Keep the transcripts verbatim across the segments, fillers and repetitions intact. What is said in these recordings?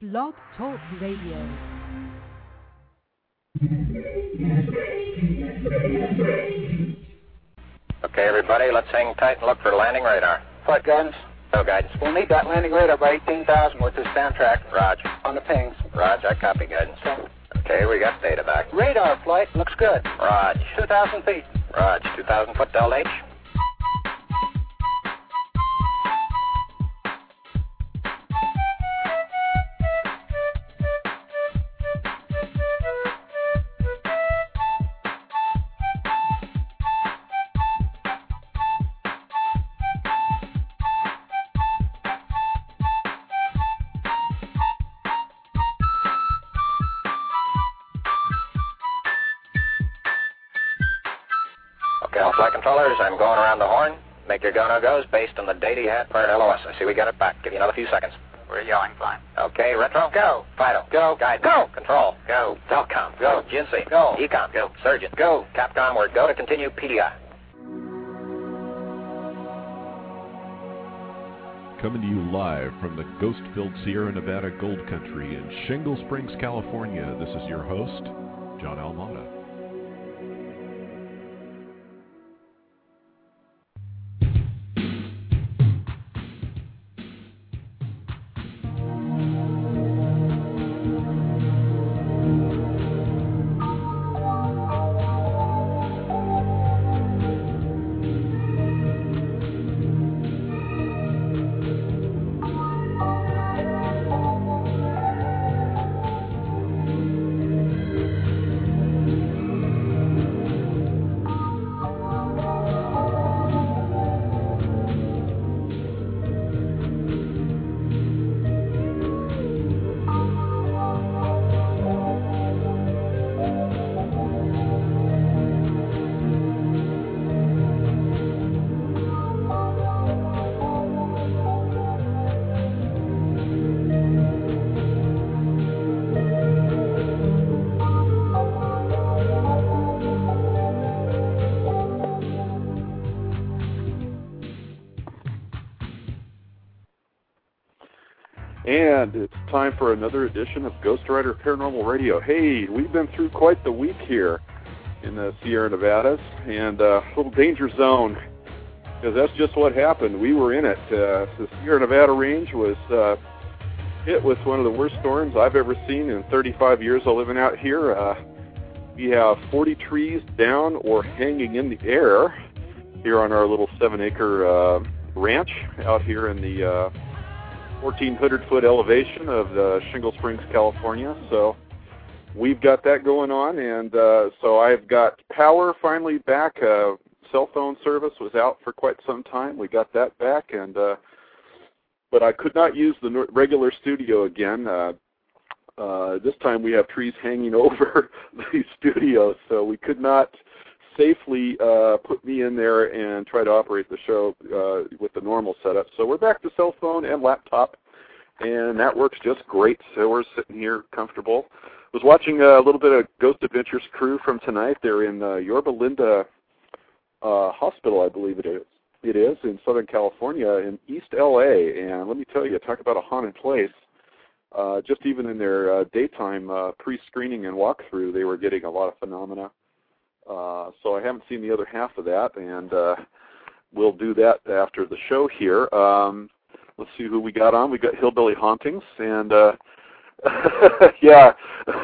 Blog Talk Radio. Okay, everybody, let's hang tight and look for landing radar. Flight guidance. No guidance. We'll need that landing radar by eighteen thousand with this soundtrack. Roger. On the pings. Roger, I copy guidance. Okay. Okay, we got data back. Radar flight looks good. Roger. two thousand feet. Roger, two thousand foot Delta H. Flight controllers, I'm going around the horn. Make your go-no-goes based on the data you had prior to L O S. I see we got it back. Give you another few seconds. We're yelling fine. Okay, retro. Go. Fido. Go. Guidance. Go. Control. Go. Telcom. Go. G N C. Go. Ecom. Go. Surgeon. Go. Capcom, we're go to continue P D I. Coming to you live from the ghost-filled Sierra Nevada Gold Country in Shingle Springs, California. This is your host, John Almada. And it's time for another edition of Ghost Rider Paranormal Radio. Hey, we've been through quite the week here in the Sierra Nevadas, and a uh, little danger zone, because that's just what happened. We were in it. Uh, the Sierra Nevada range was uh, hit with one of the worst storms I've ever seen in thirty-five years of living out here. Uh, we have forty trees down or hanging in the air here on our little seven-acre uh, ranch out here in the uh, fourteen hundred foot elevation of uh, Shingle Springs, California. So we've got that going on, and uh, so I've got power finally back. Uh, cell phone service was out for quite some time. We got that back, and uh, but I could not use the regular studio again. Uh, uh, this time we have trees hanging over the studio, so we could not safely uh, put me in there and try to operate the show uh, with the normal setup. So we're back to cell phone and laptop, and that works just great. So we're sitting here comfortable. Was watching a little bit of Ghost Adventures crew from tonight. They're in uh, Yorba Linda uh, Hospital, I believe it is. It is in Southern California in East L A, and let me tell you, talk about a haunted place. Uh, just even in their uh, daytime uh, pre-screening and walkthrough, they were getting a lot of phenomena. Uh, so I haven't seen the other half of that, and uh, we'll do that after the show here. Um, let's see who we got on. We got Hillbilly Hauntings, and uh, yeah,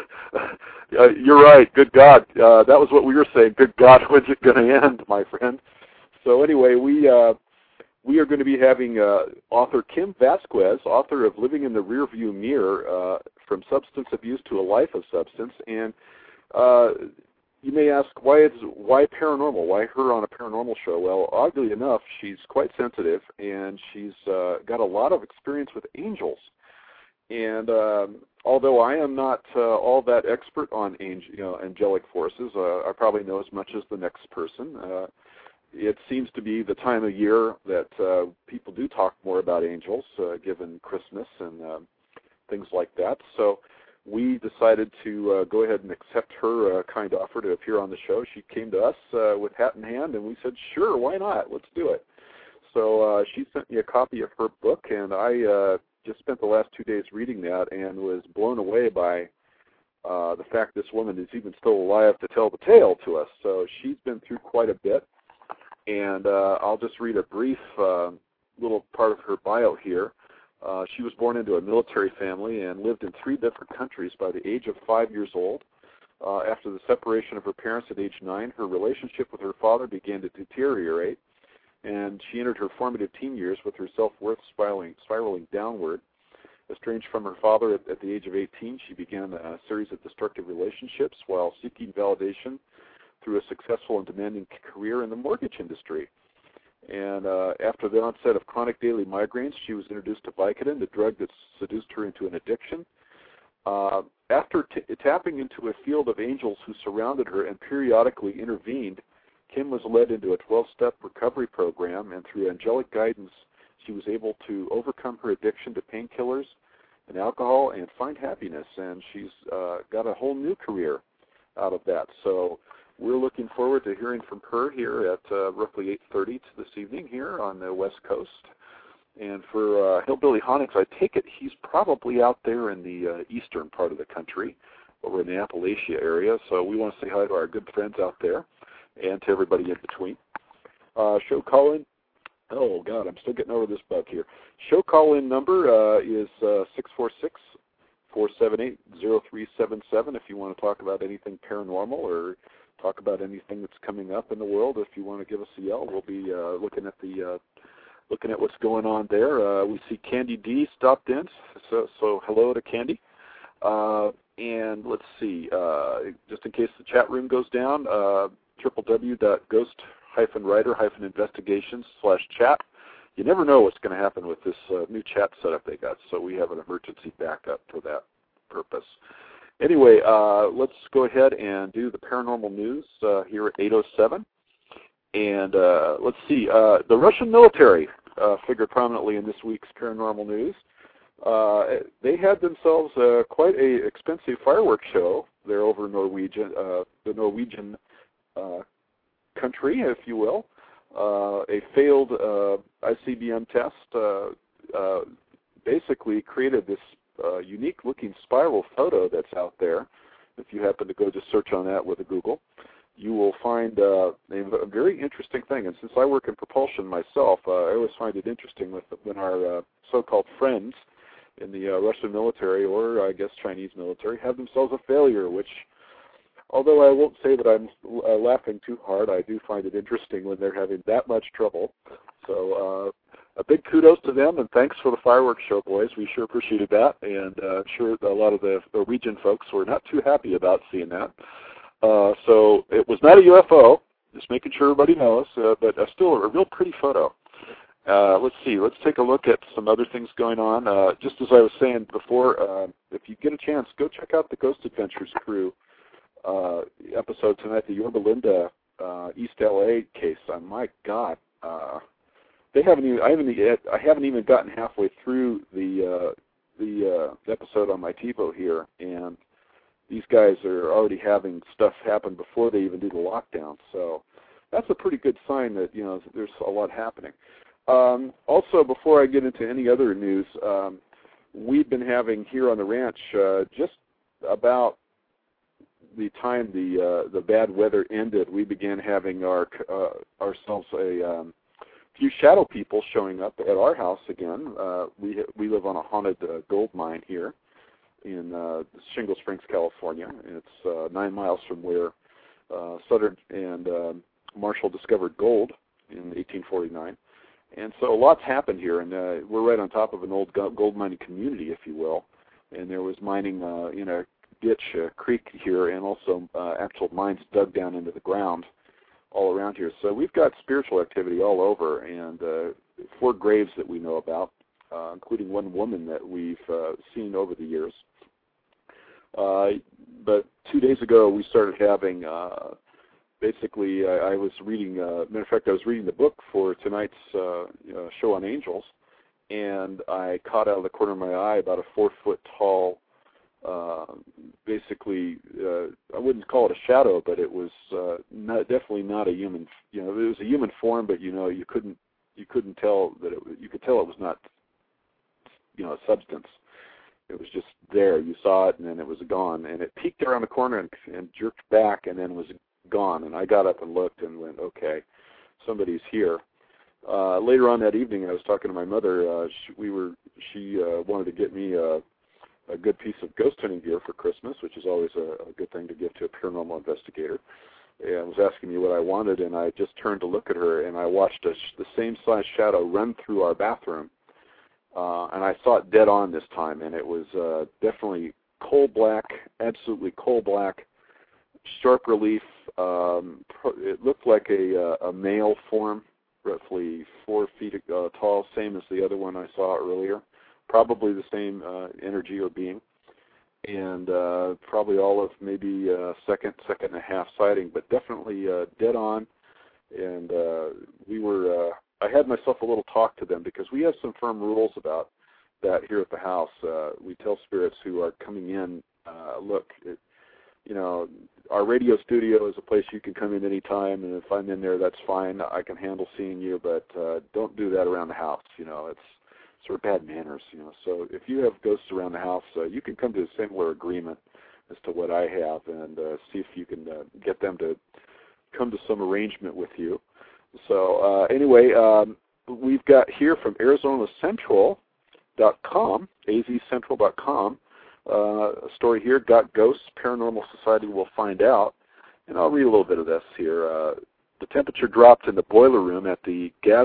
uh, you're right. Good God, uh, that was what we were saying. Good God, when's it going to end, my friend? So anyway, we uh, we are going to be having uh, author Kim Vasquez, author of Living in the Rearview Mirror, uh, From Substance Abuse to a Life of Substance, and uh, you may ask, why is why paranormal? Why her on a paranormal show? Well, oddly enough, she's quite sensitive, and she's uh, got a lot of experience with angels. And um, although I am not uh, all that expert on angel, you know, angelic forces, uh, I probably know as much as the next person. Uh, it seems to be the time of year that uh, people do talk more about angels, uh, given Christmas and uh, things like that. So we decided to uh, go ahead and accept her uh, kind offer to appear on the show. She came to us uh, with hat in hand, and we said, sure, why not? Let's do it. So uh, she sent me a copy of her book, and I uh, just spent the last two days reading that and was blown away by uh, the fact this woman is even still alive to tell the tale to us. So she's been through quite a bit, and uh, I'll just read a brief uh, little part of her bio here. Uh, she was born into a military family and lived in three different countries by the age of five years old. Uh, after the separation of her parents at age nine, her relationship with her father began to deteriorate, and she entered her formative teen years with her self-worth spiraling, spiraling downward. Estranged from her father at, at the age of eighteen, she began a series of destructive relationships while seeking validation through a successful and demanding career in the mortgage industry. And uh, after the onset of chronic daily migraines, she was introduced to Vicodin, the drug that seduced her into an addiction. Uh, after t- tapping into a field of angels who surrounded her and periodically intervened, Kim was led into a twelve-step recovery program, and through angelic guidance, she was able to overcome her addiction to painkillers and alcohol and find happiness, and she's uh, got a whole new career out of that. So we're looking forward to hearing from her here at uh, roughly eight thirty this evening here on the West Coast. And for uh, Hillbilly Honix, I take it he's probably out there in the uh, eastern part of the country, over in the Appalachia area. So we want to say hi to our good friends out there and to everybody in between. Uh, show call-in. Oh, God, I'm still getting over this bug here. Show call-in number uh, is uh, six four six, four seven eight, zero three seven seven if you want to talk about anything paranormal or talk about anything that's coming up in the world. If you want to give us a yell, we'll be uh, looking at the... Uh, looking at what's going on there. Uh, we see Candy D stopped in, so, so hello to Candy. Uh, and let's see, uh, just in case the chat room goes down, uh, w w w dot ghost dash writer dash investigations slash chat. You never know what's going to happen with this uh, new chat setup they got, so we have an emergency backup for that purpose. Anyway, uh, let's go ahead and do the paranormal news uh, here at eight oh seven. And uh, let's see, uh, the Russian military uh, figured prominently in this week's paranormal news. Uh, they had themselves uh, quite a expensive fireworks show there over Norwegian, uh, the Norwegian uh, country, if you will. Uh, a failed uh, I C B M test uh, uh, basically created this uh, unique-looking spiral photo that's out there. If you happen to go just search on that with a Google, you will find uh, a very interesting thing. And since I work in propulsion myself, uh, I always find it interesting with, when our uh, so-called friends in the uh, Russian military, or I guess Chinese military, have themselves a failure, which, although I won't say that I'm uh, laughing too hard, I do find it interesting when they're having that much trouble. So uh, a big kudos to them, and thanks for the fireworks show, boys. We sure appreciated that, and uh, I'm sure a lot of the Norwegian folks were not too happy about seeing that. Uh, so it was not a U F O, just making sure everybody knows, uh, but uh, still a real pretty photo. Uh, let's see, let's take a look at some other things going on. Uh, just as I was saying before, uh, if you get a chance, go check out the Ghost Adventures crew uh, episode tonight, the Yorba Linda uh, East L A case. Uh, my God, uh, they haven't even I haven't yet, I haven't even gotten halfway through the uh, the uh, episode on my TiVo here, and these guys are already having stuff happen before they even do the lockdown. So that's a pretty good sign that, you know, there's a lot happening. Um, also, before I get into any other news, um, we've been having here on the ranch uh, just about the time the uh, the bad weather ended, we began having our uh, ourselves a um, few shadow people showing up at our house again. Uh, we we live on a haunted uh, gold mine here in uh, Shingle Springs, California. It's uh, nine miles from where uh, Sutter and um, Marshall discovered gold in eighteen forty-nine. And so a lot's happened here, and uh, we're right on top of an old gold mining community, if you will. And there was mining uh, in a ditch, a creek here, and also uh, actual mines dug down into the ground all around here. So we've got spiritual activity all over, and uh, four graves that we know about, uh, including one woman that we've uh, seen over the years. Uh, but two days ago, we started having, uh, basically, I, I was reading, uh, matter of fact, I was reading the book for tonight's uh, uh, show on angels, and I caught out of the corner of my eye about a four-foot-tall, uh, basically, uh, I wouldn't call it a shadow, but it was uh, not, definitely not a human, you know, it was a human form, but, you know, you couldn't, you couldn't tell that it, you could tell it was not you know, a substance. It was just there. You saw it, and then it was gone. And it peeked around the corner and, and jerked back, and then was gone. And I got up and looked and went, okay, somebody's here. Uh, later on that evening, I was talking to my mother. Uh, she, we were. She uh, wanted to get me a, a good piece of ghost hunting gear for Christmas, which is always a, a good thing to give to a paranormal investigator. And was asking me what I wanted, and I just turned to look at her, and I watched a, the same size shadow run through our bathroom. Uh, and I saw it dead on this time, and it was uh, definitely coal black, absolutely coal black, sharp relief. Um, it looked like a, a male form, roughly four feet uh, tall, same as the other one I saw earlier. Probably the same uh, energy or being, and uh, probably all of maybe uh, second, second and a half sighting, but definitely uh, dead on. And uh, we were. Uh, I had myself a little talk to them because we have some firm rules about that here at the house. Uh, we tell spirits who are coming in, uh, look, it, you know, our radio studio is a place you can come in any time, and if I'm in there, that's fine. I can handle seeing you, but uh, don't do that around the house. You know, it's sort of bad manners. You know, so if you have ghosts around the house, uh, you can come to a similar agreement as to what I have, and uh, see if you can uh, get them to come to some arrangement with you. So uh, anyway, um, we've got here from Arizona Central dot com, A Z Central dot com, uh, a story here, Got Ghosts, Paranormal Society Will Find Out. And I'll read a little bit of this here. Uh, the temperature dropped in the boiler room at the Gaz,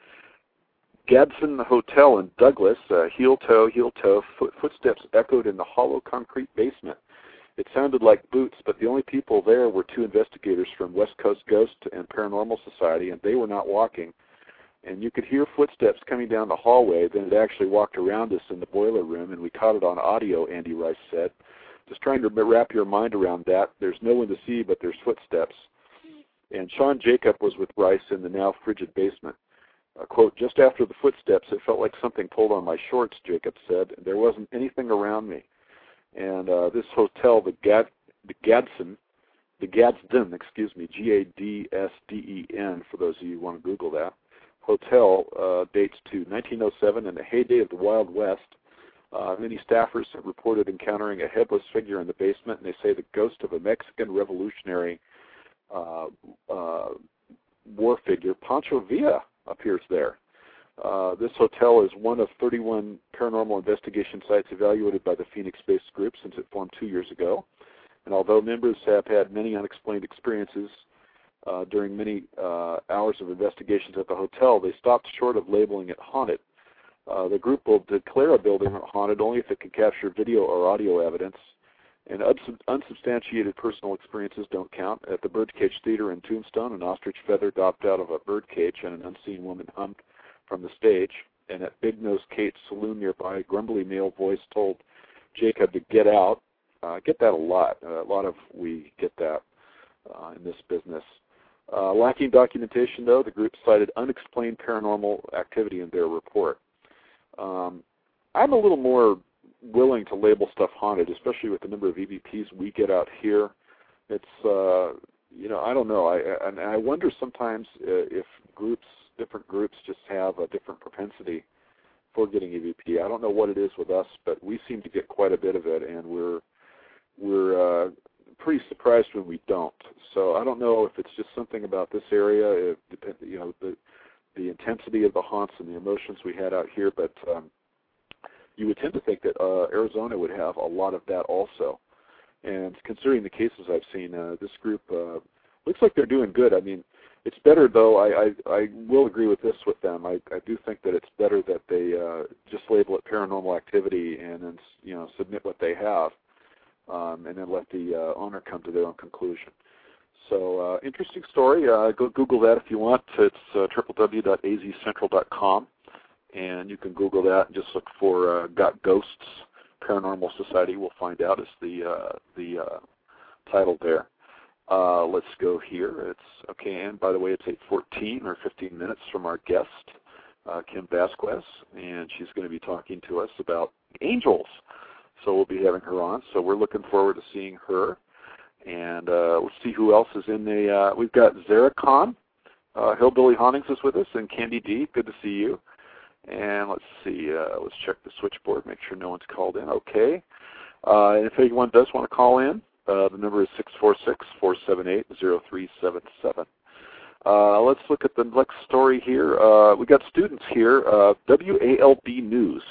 Gadsden Hotel in Douglas. Uh, heel toe, heel toe, foot, footsteps echoed in the hollow concrete basement. It sounded like boots, but the only people there were two investigators from West Coast Ghost and Paranormal Society, and they were not walking. And you could hear footsteps coming down the hallway. Then it actually walked around us in the boiler room, and we caught it on audio, Andy Rice said. Just trying to wrap your mind around that. There's no one to see, but there's footsteps. And Sean Jacob was with Rice in the now frigid basement. Uh, quote, just after the footsteps, it felt like something pulled on my shorts, Jacob said. There wasn't anything around me. And uh, this hotel, the, Gad, the Gadsden, the Gadsden, excuse me, G A D S D E N, for those of you who want to Google that, hotel uh, dates to nineteen oh seven, in the heyday of the Wild West. Uh, many staffers have reported encountering a headless figure in the basement, and they say the ghost of a Mexican revolutionary uh, uh, war figure, Pancho Villa, appears there. Uh, this hotel is one of thirty-one paranormal investigation sites evaluated by the Phoenix-based group since it formed two years ago. And although members have had many unexplained experiences uh, during many uh, hours of investigations at the hotel, they stopped short of labeling it haunted. Uh, the group will declare a building haunted only if it can capture video or audio evidence, and unsubstantiated personal experiences don't count. At the Birdcage Theater in Tombstone, an ostrich feather dropped out of a birdcage and an unseen woman hummed from the stage, and at Big Nose Kate's saloon nearby, a grumbly male voice told Jacob to get out. I uh, get that a lot. Uh, a lot of we get that uh, in this business. Uh, lacking documentation, though, the group cited unexplained paranormal activity in their report. Um, I'm a little more willing to label stuff haunted, especially with the number of E V Ps we get out here. It's, uh, you know, I don't know. I, and I wonder sometimes uh, if groups different groups just have a different propensity for getting E V P. I don't know what it is with us, but we seem to get quite a bit of it, and we're we're uh, pretty surprised when we don't. So I don't know if it's just something about this area, if, you know, the the intensity of the haunts and the emotions we had out here, but um, you would tend to think that uh, Arizona would have a lot of that also. And considering the cases I've seen, uh, this group uh, looks like they're doing good. I mean, it's better, though, I, I, I will agree with this with them. I, I do think that it's better that they uh, just label it paranormal activity and then, you know, submit what they have, um, and then let the uh, owner come to their own conclusion. So, uh, interesting story. Uh, go Google that if you want. It's uh, w w w dot a z central dot com, and you can Google that and just look for uh, Got Ghosts, Paranormal Society. We'll find out is the, uh, the uh, title there. Uh, let's go here. It's okay, and by the way, it's eight fourteen or fifteen minutes from our guest, uh, Kim Vasquez, and she's going to be talking to us about angels. So we'll be having her on. So we're looking forward to seeing her. And uh, let's see who else is in the. Uh, we've got Zara Khan, uh, Hillbilly Hauntings is with us, and Candy D. Good to see you. And let's see, uh, let's check the switchboard, make sure no one's called in. Okay. Uh, and if anyone does want to call in, uh, the number is six four six, four seven eight, zero three seven seven. Uh, let's look at the next story here. Uh, we got students here, uh, W A L B News,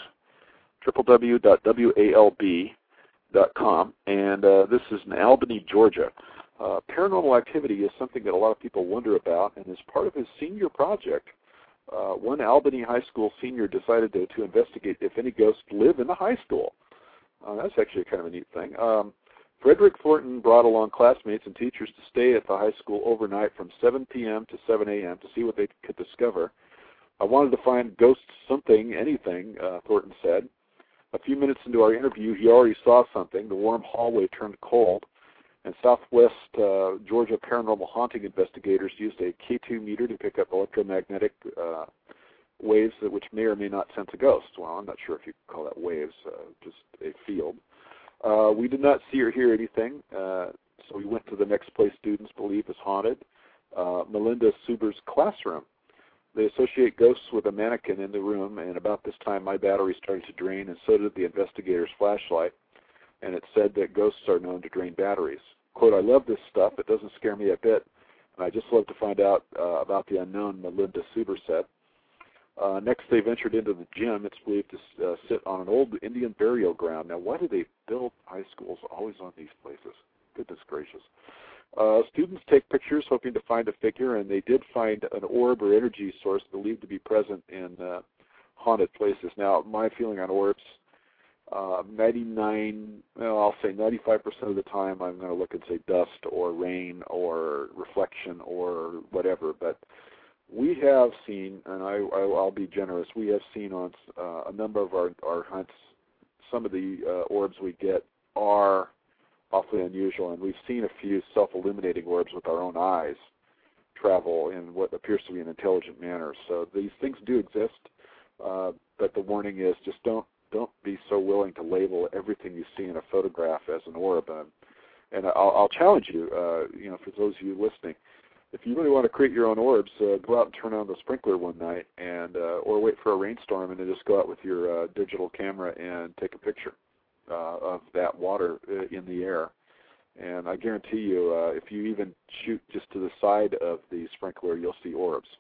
w w w dot w a l b dot com, and uh, this is in Albany, Georgia. Uh, paranormal activity is something that a lot of people wonder about, and as part of his senior project, uh, one Albany High School senior decided to, to investigate if any ghosts live in the high school. Uh, that's actually kind of a neat thing. Um, Frederick Thornton brought along classmates and teachers to stay at the high school overnight from seven p m to seven a m to see what they could discover. I wanted to find ghosts, something, anything, uh, Thornton said. A few minutes into our interview, he already saw something. The warm hallway turned cold, and Southwest uh, Georgia paranormal haunting investigators used a K two meter to pick up electromagnetic uh, waves that which may or may not sense a ghost. Well, I'm not sure if you could call that waves, uh, just a field. Uh, we did not see or hear anything, uh, so we went to the next place students believe is haunted, uh, Melinda Suber's classroom. They associate ghosts with a mannequin in the room, and about this time my battery started to drain, and so did the investigator's flashlight, and it said that ghosts are known to drain batteries. Quote, I love this stuff. It doesn't scare me a bit, and I just love to find out uh, about the unknown, Melinda Suber said. Uh, next, they ventured into the gym. It's believed to uh, sit on an old Indian burial ground. Now, why do they build high schools always on these places? Goodness gracious. Uh, students take pictures hoping to find a figure, and they did find an orb or energy source believed to be present in uh, haunted places. Now, my feeling on orbs, uh, ninety-nine, well, I'll say ninety-five percent of the time I'm going to look and say dust or rain or reflection or whatever, but we have seen, and I, I, I'll be generous, we have seen on uh, a number of our, our hunts, some of the uh, orbs we get are awfully unusual, and we've seen a few self-illuminating orbs with our own eyes travel in what appears to be an intelligent manner. So these things do exist, uh, but the warning is just don't don't be so willing to label everything you see in a photograph as an orb. And, and I'll, I'll challenge you, uh, you know, for those of you listening, if you really want to create your own orbs, uh, go out and turn on the sprinkler one night, and uh, or wait for a rainstorm and then just go out with your uh, digital camera and take a picture uh, of that water uh, in the air. And I guarantee you, uh, if you even shoot just to the side of the sprinkler, you'll see orbs.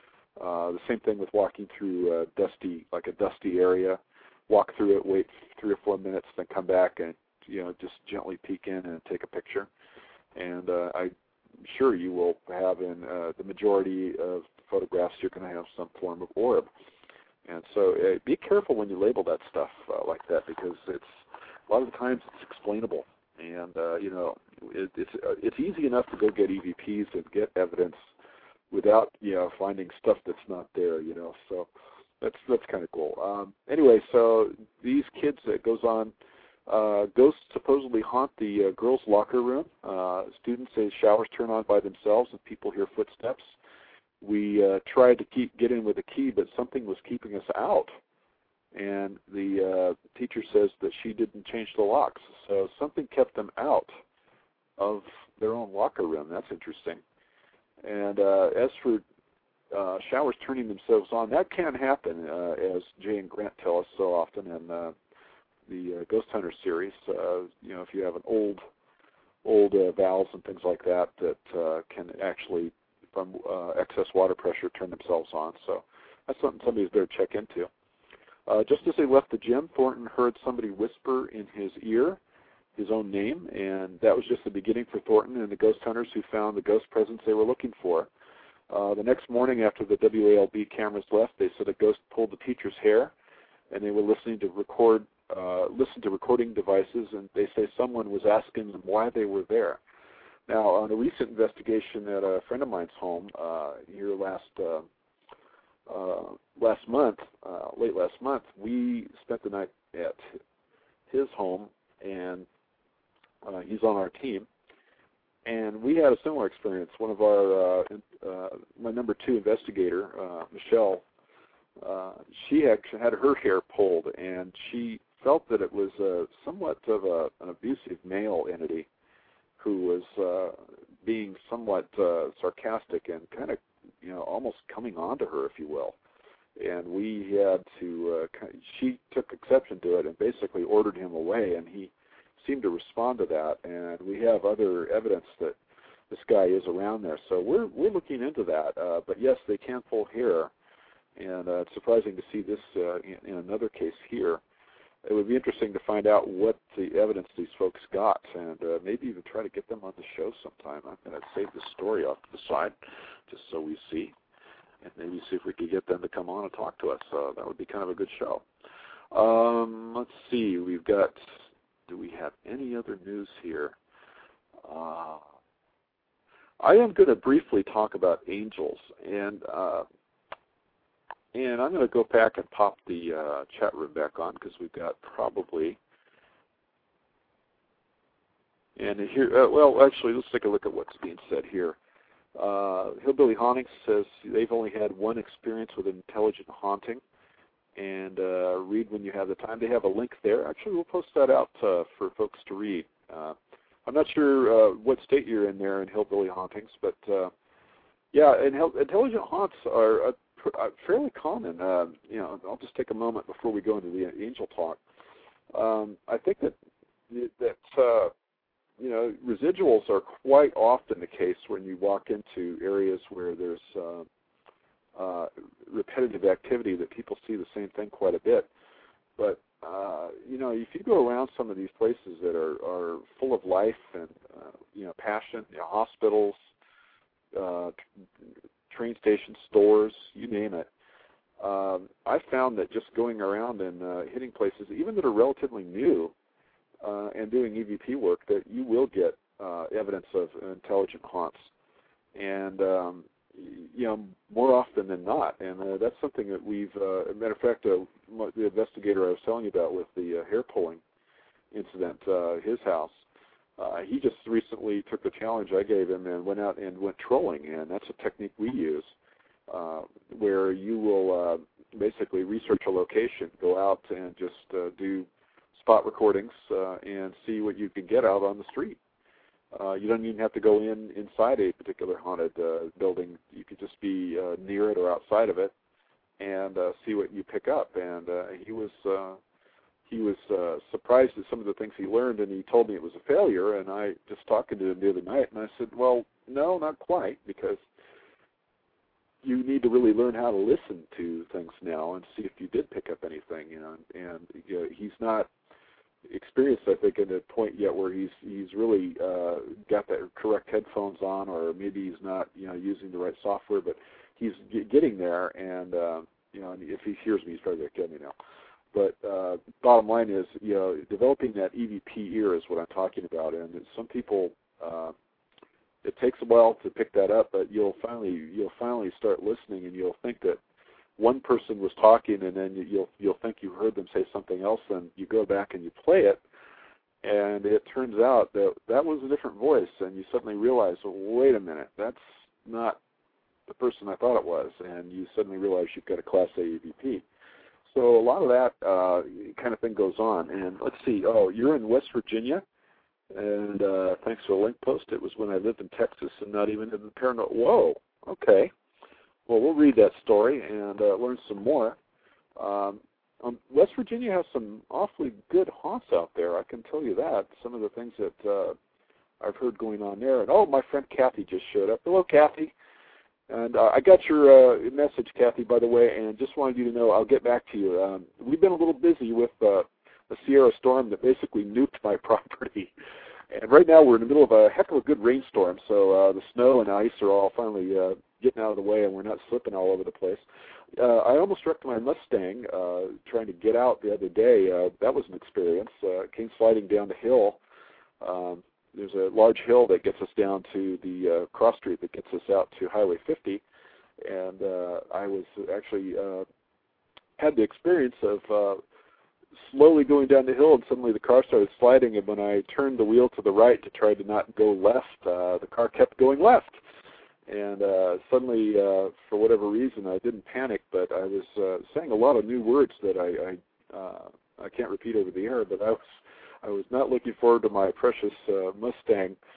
Uh, the same thing with walking through a dusty, like a dusty area. Walk through it, wait three or four minutes, then come back and you know just gently peek in and take a picture. And uh, I. Sure, you will have in uh, the majority of photographs you're going to have some form of orb. And so uh, be careful when you label that stuff uh, like that, because it's a lot of the times it's explainable. And, uh, you know, it, it's uh, it's easy enough to go get E V Ps and get evidence without, you know, finding stuff that's not there, you know. So that's that's kind of cool. Um, anyway, so these kids, it goes on, Uh, ghosts supposedly haunt the uh, girls' locker room. Uh, students say showers turn on by themselves and people hear footsteps. We uh, tried to keep get in with a key, but something was keeping us out. And the uh, teacher says that she didn't change the locks, so something kept them out of their own locker room. That's interesting. And uh, as for uh, showers turning themselves on, that can happen, uh, as Jay and Grant tell us so often, and uh, the uh, Ghost Hunter series. Uh, you know, if you have an old, old uh, valves and things like that that uh, can actually, from uh, excess water pressure, turn themselves on. So that's something somebody's better check into. Uh, just as they left the gym, Thornton heard somebody whisper in his ear his own name, and that was just the beginning for Thornton and the ghost hunters who found the ghost presence they were looking for. Uh, the next morning after the W A L B cameras left, they said a ghost pulled the teacher's hair, and they were listening to record Uh, listen to recording devices, and they say someone was asking them why they were there. Now, on a recent investigation at a friend of mine's home uh, here last uh, uh, last month, uh, late last month, we spent the night at his home, and uh, he's on our team, and we had a similar experience. One of our, uh, uh, my number two investigator, uh, Michelle, uh, she had had her hair pulled, and she felt that it was uh, somewhat of a, an abusive male entity who was uh, being somewhat uh, sarcastic and kind of, you know, almost coming on to her, if you will. and we had to, uh, she took exception to it and basically ordered him away, and he seemed to respond to that, and we have other evidence that this guy is around there. So we're we're looking into that. Uh, but yes, they can pull hair, and uh, it's surprising to see this uh, in, in another case here. It would be interesting to find out what the evidence these folks got, and uh, maybe even try to get them on the show sometime. I'm going to save this story off to the side just so we see, and maybe see if we could get them to come on and talk to us. Uh, that would be kind of a good show. Um, let's see. We've got, do we have any other news here? Uh, I am going to briefly talk about angels, and uh, and I'm going to go back and pop the uh, chat room back on because we've got probably, and here, uh, well, actually, let's take a look at what's being said here. Uh, Hillbilly Hauntings says they've only had one experience with an intelligent haunting, and uh, read when you have the time. They have a link there. Actually, we'll post that out uh, for folks to read. Uh, I'm not sure uh, what state you're in there in Hillbilly Hauntings, but uh, yeah, and intelligent haunts are uh, Uh, fairly common. Uh, you know, I'll just take a moment before we go into the angel talk. Um, I think that that uh, you know, residuals are quite often the case when you walk into areas where there's uh, uh, repetitive activity, that people see the same thing quite a bit. But uh, you know, if you go around some of these places that are, are full of life and uh, you know, passion, you know, hospitals, uh, train stations, stores, you name it. Um, I found that just going around and uh, hitting places, even that are relatively new, uh, and doing E V P work, that you will get uh, evidence of intelligent haunts, and um, you know, more often than not. And uh, that's something that we've, uh, as a matter of fact, uh, the investigator I was telling you about with the uh, hair pulling incident, uh, his house. Uh, he just recently took the challenge I gave him and went out and went trolling, and that's a technique we use, uh, where you will uh, basically research a location, go out and just uh, do spot recordings uh, and see what you can get out on the street. Uh, you don't even have to go in inside a particular haunted uh, building. You could just be uh, near it or outside of it and uh, see what you pick up. And uh, he was... Uh, He was uh, surprised at some of the things he learned, and he told me it was a failure. And I just talking to him the other night, and I said, well, no, not quite, because you need to really learn how to listen to things now and see if you did pick up anything. You know, and you know, he's not experienced, I think, at a point yet where he's he's really uh, got the correct headphones on, or maybe he's not, you know, using the right software, but he's g- getting there. And uh, you know, and if he hears me, he's probably going to kill me now. But uh, bottom line is, you know, developing that E V P ear is what I'm talking about. And some people, uh, it takes a while to pick that up, but you'll finally you'll finally start listening, and you'll think that one person was talking, and then you'll you'll think you heard them say something else, and you go back and you play it, and it turns out that that was a different voice, and you suddenly realize, well, wait a minute, that's not the person I thought it was, and you suddenly realize you've got a Class A E V P. So a lot of that uh, kind of thing goes on. And let's see, oh, you're in West Virginia, and uh, thanks for the link post. It was when I lived in Texas and not even in the paranormal. Whoa, okay. Well, we'll read that story and uh, learn some more. Um, um, West Virginia has some awfully good haunts out there, I can tell you that. Some of the things that uh, I've heard going on there. And, oh, my friend Kathy just showed up. Hello, Kathy. And uh, I got your uh, message, Kathy, by the way, and just wanted you to know I'll get back to you. Um, we've been a little busy with uh, a Sierra storm that basically nuked my property. And right now we're in the middle of a heck of a good rainstorm, so uh, the snow and ice are all finally uh, getting out of the way, and we're not slipping all over the place. Uh, I almost wrecked my Mustang uh, trying to get out the other day. Uh, that was an experience. Uh, came sliding down the hill. Um, There's a large hill that gets us down to the uh, cross street that gets us out to Highway fifty, and uh, I was actually uh, had the experience of uh, slowly going down the hill, and suddenly the car started sliding, and when I turned the wheel to the right to try to not go left, uh, the car kept going left. And uh, suddenly, uh, for whatever reason, I didn't panic, but I was uh, saying a lot of new words that I I, uh, I can't repeat over the air, but I was I was not looking forward to my precious uh, Mustang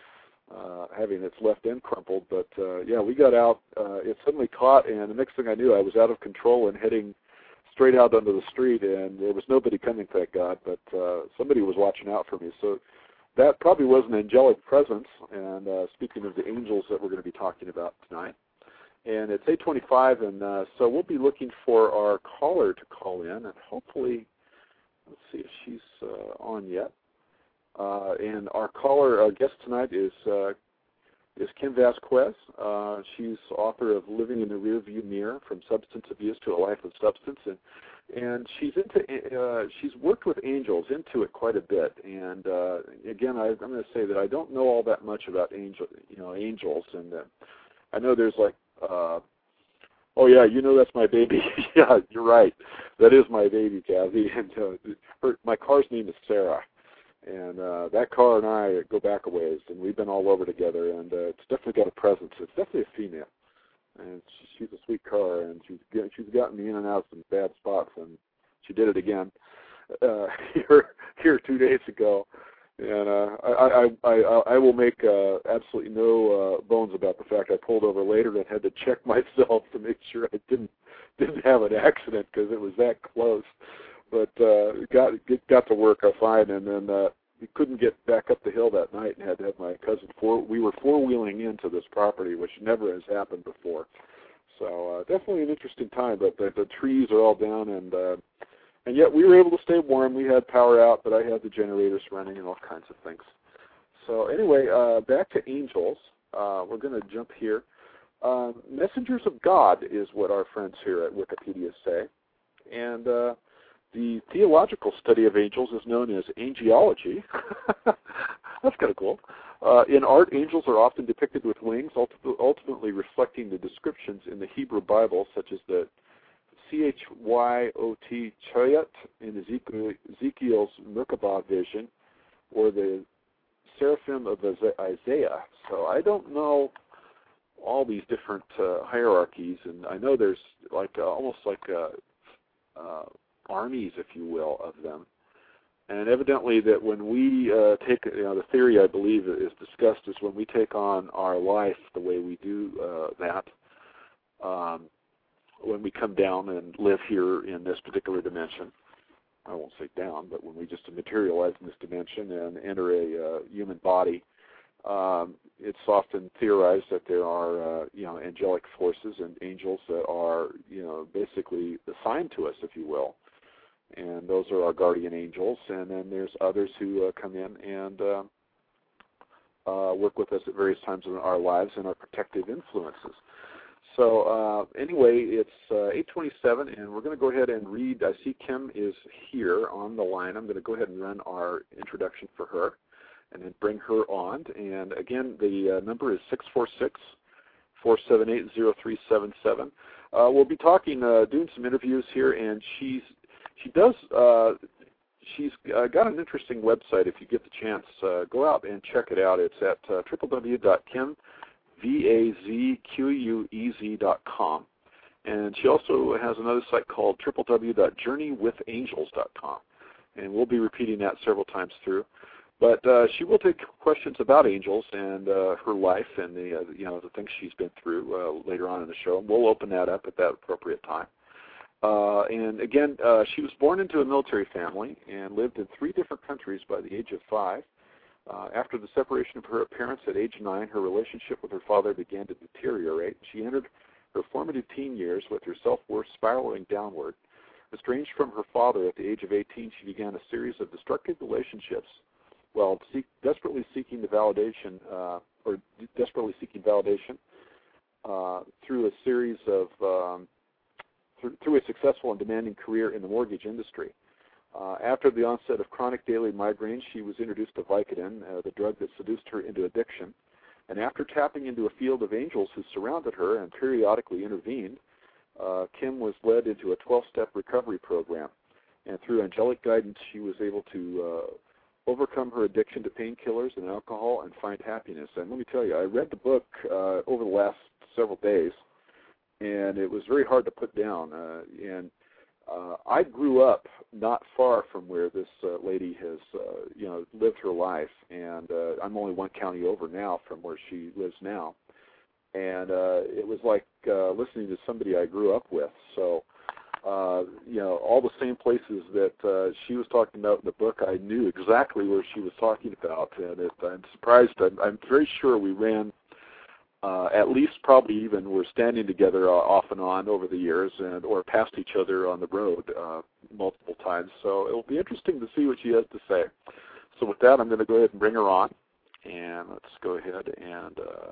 uh, having its left end crumpled. But, uh, yeah, we got out. Uh, it suddenly caught, and the next thing I knew, I was out of control and heading straight out onto the street, and there was nobody coming, thank God, but uh, somebody was watching out for me. So that probably was an angelic presence, and uh, speaking of the angels that we're going to be talking about tonight. And it's eight twenty-five, and uh, so we'll be looking for our caller to call in, and hopefully, let's see if she's uh, on yet. Uh, and our caller, our guest tonight is uh, is Kim Vasquez. Uh, she's author of Living in the Rearview Mirror: From Substance Abuse to a Life of Substance, and and she's into uh, she's worked with angels into it quite a bit. And uh, again, I, I'm going to say that I don't know all that much about angel, you know, angels, and uh, I know there's like, uh, oh yeah, you know that's my baby. Yeah, you're right, that is my baby, Kathy. And uh, her, my car's name is Sarah. And uh, that car and I go back a ways, and we've been all over together, and uh, it's definitely got a presence. It's definitely a female, and she, she's a sweet car, and she's she's gotten me in and out of some bad spots, and she did it again uh, here here two days ago. And uh, I, I I I will make uh, absolutely no uh, bones about the fact I pulled over later and had to check myself to make sure I didn't didn't have an accident because it was that close. But uh, got got to work fine, and then uh, we couldn't get back up the hill that night, and had to have my cousin four. We were four wheeling into this property, which never has happened before. So uh, definitely an interesting time. But the, the trees are all down, and uh, and yet we were able to stay warm. We had power out, but I had the generators running and all kinds of things. So anyway, uh, back to angels. Uh, we're going to jump here. Uh, messengers of God is what our friends here at Wikipedia say, and uh, the theological study of angels is known as angelology. That's kind of cool. Uh, in art, angels are often depicted with wings, ultimately reflecting the descriptions in the Hebrew Bible, such as the C H Y O T chayot in Ezekiel, Ezekiel's Merkabah vision, or the seraphim of Isaiah. So I don't know all these different uh, hierarchies, and I know there's like uh, almost like a uh, armies, if you will, of them. And evidently that when we uh, take, you know, the theory I believe is discussed is when we take on our life the way we do uh, that, um, when we come down and live here in this particular dimension, I won't say down, but when we just materialize in this dimension and enter a uh, human body, um, it's often theorized that there are, uh, you know, angelic forces and angels that are, you know, basically assigned to us, if you will. And those are our guardian angels, and then there's others who uh, come in and uh, uh, work with us at various times in our lives and are protective influences. So uh, anyway, it's uh, eight twenty-seven, and we're going to go ahead and read. I see Kim is here on the line. I'm going to go ahead and run our introduction for her and then bring her on. And again, the uh, number is six four six, four seven eight, zero three seven seven. Uh, we'll be talking, uh, doing some interviews here, and she's She does. Uh, she's uh, got an interesting website. If you get the chance, uh, go out and check it out. It's at uh, w w w dot kim vazquez dot com, and she also has another site called w w w dot journey with angels dot com, and we'll be repeating that several times through. But uh, she will take questions about angels and uh, her life and the uh, you know the things she's been through uh, later on in the show. And we'll open that up at that appropriate time. Uh, and again, uh, she was born into a military family and lived in three different countries by the age of five. Uh, after the separation of her parents at age nine, her relationship with her father began to deteriorate. She entered her formative teen years with her self-worth spiraling downward. Estranged from her father at the age of eighteen, she began a series of destructive relationships while seek, desperately seeking the validation, uh, or desperately seeking validation uh, through a series of um, through a successful and demanding career in the mortgage industry. Uh, after the onset of chronic daily migraines, she was introduced to Vicodin, uh, the drug that seduced her into addiction. And after tapping into a field of angels who surrounded her and periodically intervened, uh, Kim was led into a twelve-step recovery program. And through angelic guidance, she was able to uh, overcome her addiction to painkillers and alcohol and find happiness. And let me tell you, I read the book uh, over the last several days, and it was very hard to put down. Uh, and uh, I grew up not far from where this uh, lady has, uh, you know, lived her life, and uh, I'm only one county over now from where she lives now. And uh, it was like uh, listening to somebody I grew up with. So, uh, you know, all the same places that uh, she was talking about in the book, I knew exactly where she was talking about. And it, I'm surprised. I'm, I'm very sure we ran uh, at least probably even were standing together uh, off and on over the years, and or passed each other on the road uh, multiple times. So it'll be interesting to see what she has to say. So with that, I'm going to go ahead and bring her on. And let's go ahead and Uh,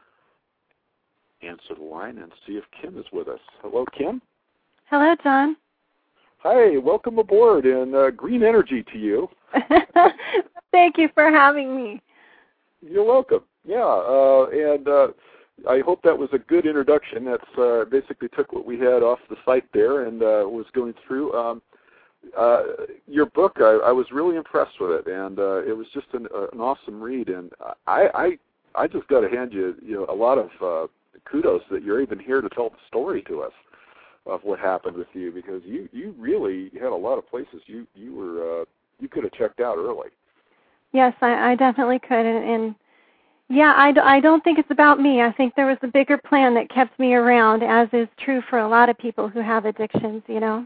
answer the line and see if Kim is with us. Hello, Kim? Hello, John. Hi, welcome aboard, and uh, green energy to you. Thank you for having me. You're welcome. Yeah, uh, and uh, I hope that was a good introduction. That's uh, basically took what we had off the site there and uh, was going through. Um, uh, your book, I, I was really impressed with it, and uh, it was just an, uh, an awesome read. And I, I, I just got to hand you, you know, a lot of uh, kudos that you're even here to tell the story to us of what happened with you, because you, you really had a lot of places you you were uh, you could have checked out early. Yes, I, I definitely could, and, and yeah, I, I don't think it's about me. I think there was a bigger plan that kept me around, as is true for a lot of people who have addictions, you know.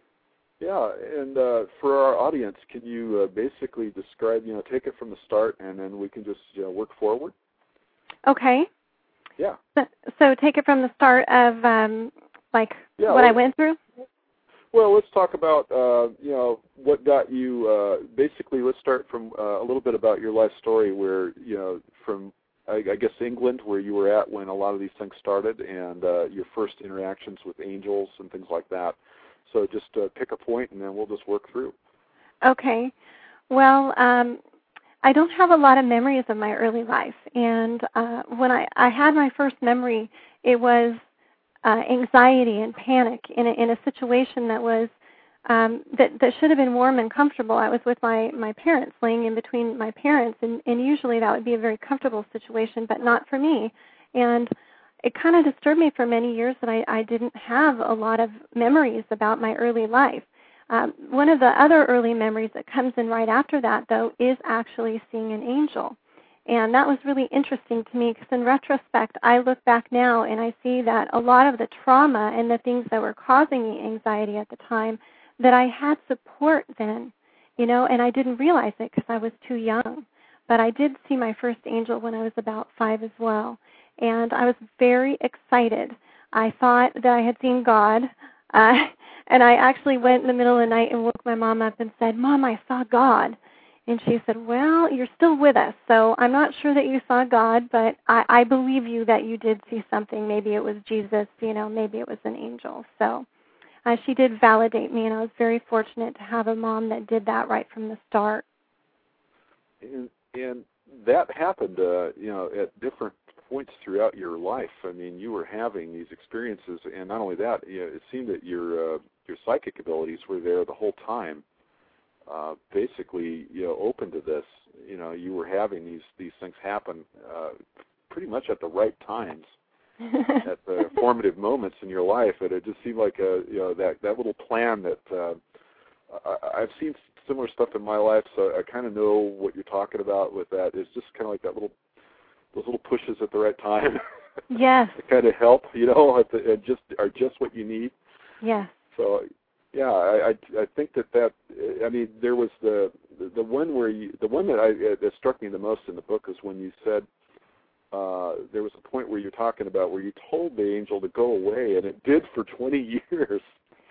Yeah, and uh, for our audience, can you uh, basically describe, you know, take it from the start, and then we can just you know, work forward? Okay. Yeah. So, so take it from the start of, um, like, yeah, what well, I went through? Well, let's talk about, uh, you know, what got you, uh, basically let's start from uh, a little bit about your life story where, you know, from, I, I guess, England, where you were at when a lot of these things started, and uh, your first interactions with angels and things like that. So just uh, pick a point, and then we'll just work through. Okay. Well, um, I don't have a lot of memories of my early life, and uh, when I, I had my first memory, it was uh, anxiety and panic in a, in a situation that was um, that, that should have been warm and comfortable. I was with my, my parents, laying in between my parents, and, and usually that would be a very comfortable situation, but not for me. And it kind of disturbed me for many years that I, I didn't have a lot of memories about my early life. Um, one of the other early memories that comes in right after that, though, is actually seeing an angel. And that was really interesting to me because in retrospect, I look back now and I see that a lot of the trauma and the things that were causing me anxiety at the time, that I had support then, you know, and I didn't realize it because I was too young. But I did see my first angel when I was about five as well. And I was very excited. I thought that I had seen God. Uh, and I actually went in the middle of the night and woke my mom up and said, "Mom, I saw God." And she said, "Well, you're still with us, so I'm not sure that you saw God, but I, I believe you that you did see something. Maybe it was Jesus, you know, maybe it was an angel." So uh, she did validate me, and I was very fortunate to have a mom that did that right from the start. And, and that happened, uh, you know, at different points throughout your life. I mean, you were having these experiences, and not only that, you know, it seemed that your uh, your psychic abilities were there the whole time. Uh, basically, you know, open to this. You know, you were having these these things happen uh, pretty much at the right times, at the formative moments in your life. And it just seemed like a you know that that little plan that uh, I, I've seen similar stuff in my life, so I kind of know what you're talking about with that. It's just kind of like that little. Those little pushes at the right time. Yes. to kind of help, you know, at the, at just are just what you need. Yes. So, yeah, I, I I think that that I mean there was the the one where you the one that I that struck me the most in the book is when you said uh, there was a point where you're talking about where you told the angel to go away, and it did for twenty years.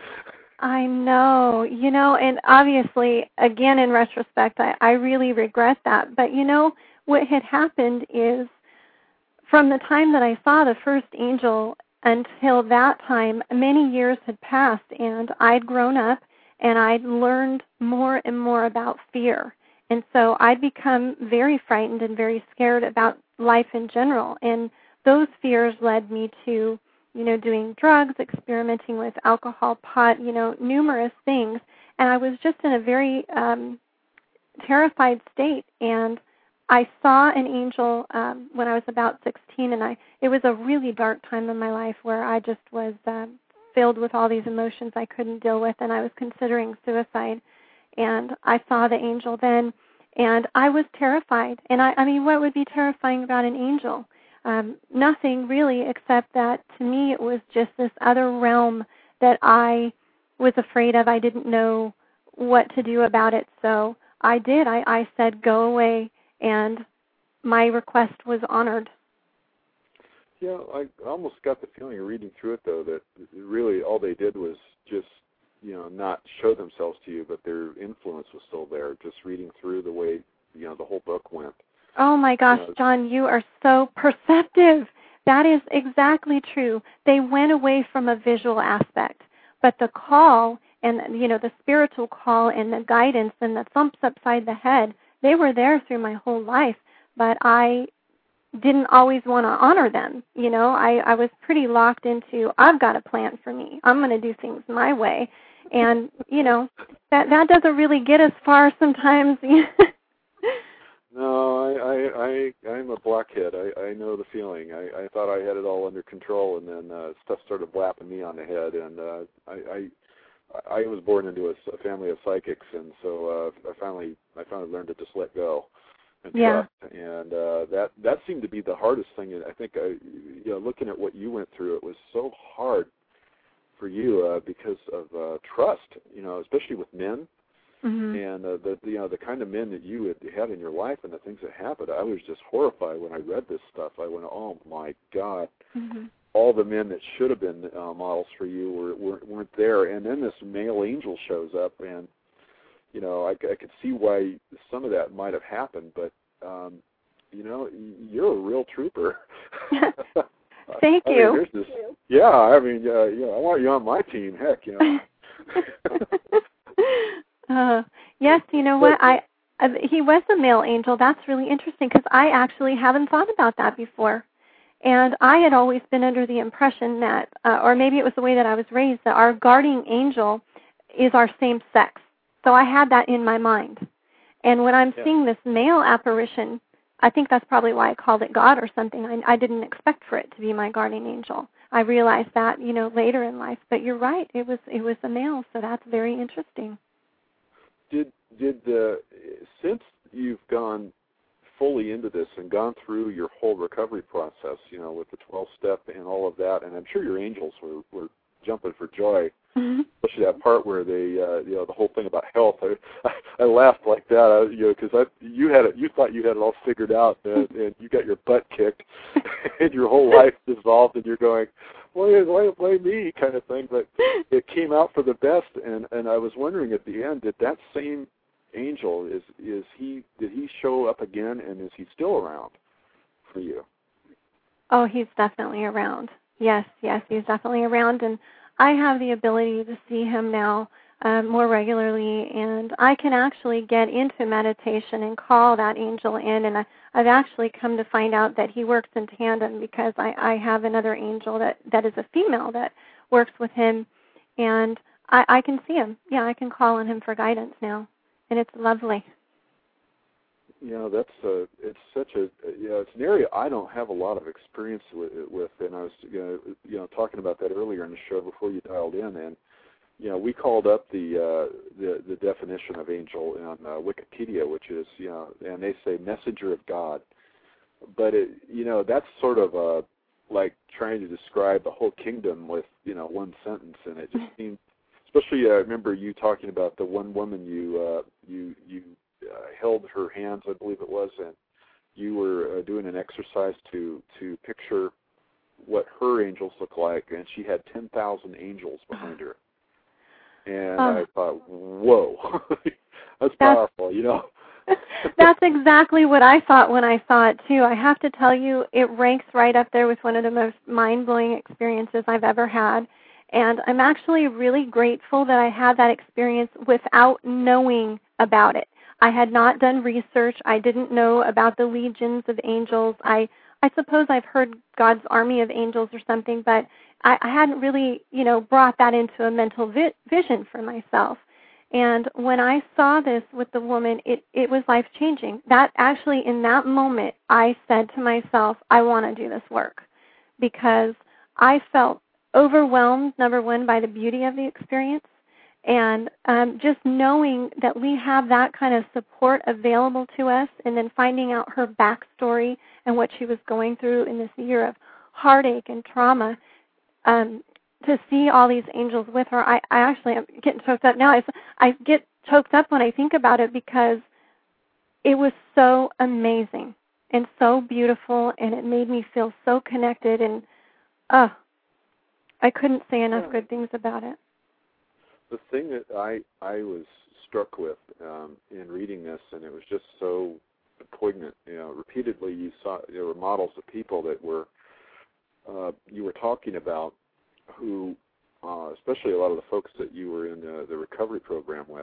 I know, you know, and obviously, again, in retrospect, I, I really regret that. But, you know, what had happened is from the time that I saw the first angel until that time, many years had passed, and I'd grown up, and I'd learned more and more about fear. And so I'd become very frightened and very scared about life in general. And those fears led me to, you know, doing drugs, experimenting with alcohol, pot, you know, numerous things. And I was just in a very um, terrified state. And I saw an angel um, when I was about sixteen, and I it was a really dark time in my life where I just was uh, filled with all these emotions I couldn't deal with, and I was considering suicide. And I saw the angel then, and I was terrified. And I, I mean, what would be terrifying about an angel? Um, nothing really, except that to me it was just this other realm that I was afraid of. I didn't know what to do about it, so I did. I, I said, go away, and my request was honored. Yeah, I almost got the feeling reading through it, though, that really all they did was just, you know, not show themselves to you, but their influence was still there, just reading through the way, you know, the whole book went. Oh, my gosh, you know, John, you are so perceptive. That is exactly true. They went away from a visual aspect, but the call and, you know, the spiritual call and the guidance and the thumps upside the head, they were there through my whole life, but I didn't always want to honor them. You know, I, I was pretty locked into, I've got a plan for me. I'm going to do things my way. And, you know, that that doesn't really get us far sometimes. No, I, I, I, I'm a blockhead. I, I know the feeling. I, I thought I had it all under control, and then uh, stuff started whapping me on the head. And uh, I, I, I was born into a, a family of psychics, and so uh, I finally, I finally learned to just let go and yeah. trust. And uh, that, that seemed to be the hardest thing. And I think, I, you know, looking at what you went through, it was so hard for you uh, because of uh, trust. You know, especially with men. Mm-hmm. And uh, the, the you know the kind of men that you had had in your life and the things that happened, I was just horrified when I read this stuff. I went, oh my God, mm-hmm. all the men that should have been uh, models for you were, were weren't there. And then this male angel shows up, and you know I, I could see why some of that might have happened. But um, you know you're a real trooper. Thank I you. Mean, this, yeah, I mean, uh, yeah, I want you on my team. Heck, you know. Uh, yes, you know what? I uh, he was a male angel. That's really interesting because I actually haven't thought about that before. And I had always been under the impression that, uh, or maybe it was the way that I was raised, that our guardian angel is our same sex. So I had that in my mind. And when I'm yeah. seeing this male apparition, I think that's probably why I called it God or something. I, I didn't expect for it to be my guardian angel. I realized that, you know, later in life. But you're right. It was it was a male, so that's very interesting. Did did uh, since you've gone fully into this and gone through your whole recovery process, you know, with the twelve step and all of that, and I'm sure your angels were, were jumping for joy, mm-hmm. especially that part where they, uh, you know, the whole thing about health. I, I, I laughed like that, I, you know, because you had it, you thought you had it all figured out, and, and you got your butt kicked, and your whole life dissolved, and you're going, why, why, why me, kind of thing. But it came out for the best, and, and I was wondering at the end, did that same angel, is is he did he show up again, and is he still around for you? Oh, he's definitely around. Yes, yes, he's definitely around, and I have the ability to see him now um, more regularly, and I can actually get into meditation and call that angel in, and I, I've actually come to find out that he works in tandem because I, I have another angel that, that is a female that works with him, and I, I can see him. Yeah, I can call on him for guidance now, and it's lovely. You know, that's a, it's such a, you know, it's an area I don't have a lot of experience with, with and I was, you know, you know, talking about that earlier in the show before you dialed in, and, you know, we called up the uh, the, the definition of angel on uh, Wikipedia, which is, you know, and they say messenger of God, but, it, you know, that's sort of uh, like trying to describe the whole kingdom with, you know, one sentence, and it just seemed, especially I uh, remember you talking about the one woman you, uh, you, you, Uh, held her hands, I believe it was, and you were uh, doing an exercise to to picture what her angels look like, and she had ten thousand angels behind her. And oh. I thought, whoa, that's, that's powerful, you know. That's exactly what I thought when I saw it, too. I have to tell you, it ranks right up there with one of the most mind-blowing experiences I've ever had. And I'm actually really grateful that I had that experience without knowing about it. I had not done research. I didn't know about the legions of angels. I I suppose I've heard God's army of angels or something, but I, I hadn't really, you know, brought that into a mental vi- vision for myself. And when I saw this with the woman, it, it was life-changing. That actually, in that moment, I said to myself, I want to do this work, because I felt overwhelmed, number one, by the beauty of the experience, and um, just knowing that we have that kind of support available to us, and then finding out her backstory and what she was going through in this year of heartache and trauma. Um, to see all these angels with her, I, I actually am getting choked up now. I, I get choked up when I think about it because it was so amazing and so beautiful, and it made me feel so connected, and uh, I couldn't say enough yeah. good things about it. The thing that I, I was struck with um, in reading this, and it was just so poignant, you know, repeatedly you saw there were models of people that were, uh, you were talking about who, uh, especially a lot of the folks that you were in uh, the recovery program with,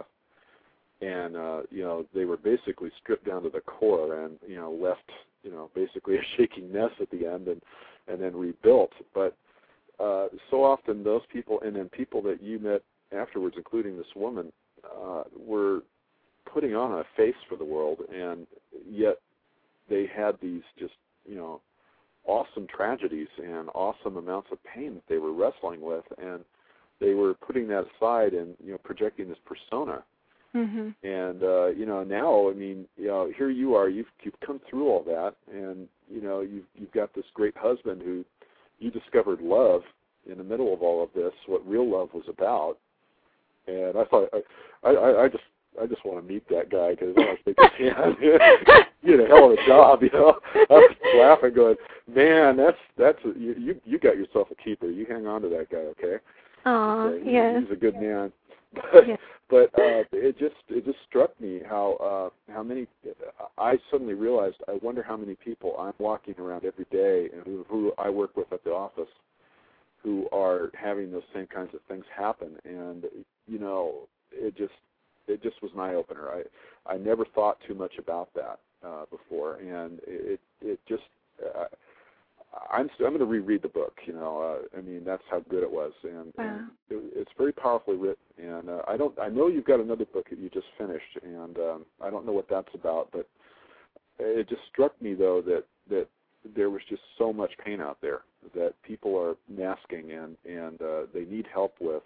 and, uh, you know, they were basically stripped down to the core and, you know, left, you know, basically a shaking mess at the end and, and then rebuilt. But uh, so often those people, and then people that you met afterwards, including this woman, uh, were putting on a face for the world, and yet they had these just, you know, awesome tragedies and awesome amounts of pain that they were wrestling with, and they were putting that aside and, you know, projecting this persona. Mm-hmm. And, uh, you know, now, I mean, you know, here you are, you've, you've come through all that, and, you know, you've, you've got this great husband who you discovered love in the middle of all of this, what real love was about. And I thought, I, I, I just, I just want to meet that guy because I was thinking, man, you did a hell of a job, you know. I was laughing, going, man, that's that's a, you, you you got yourself a keeper. You hang on to that guy, okay? Aw, okay? yes. He's a good man. But, yes. but uh, it just it just struck me how uh, how many I suddenly realized. I wonder how many people I'm walking around every day and who, who I work with at the office who are having those same kinds of things happen. And you know, it just it just was an eye-opener. I, I never thought too much about that uh, before, and it it just uh, I'm I'm going to reread the book. You know, uh, I mean that's how good it was, and, wow. and it, it's very powerfully written. And uh, I don't I know you've got another book that you just finished, and um, I don't know what that's about, but it just struck me though that that there was just so much pain out there that people are masking and and uh, they need help with,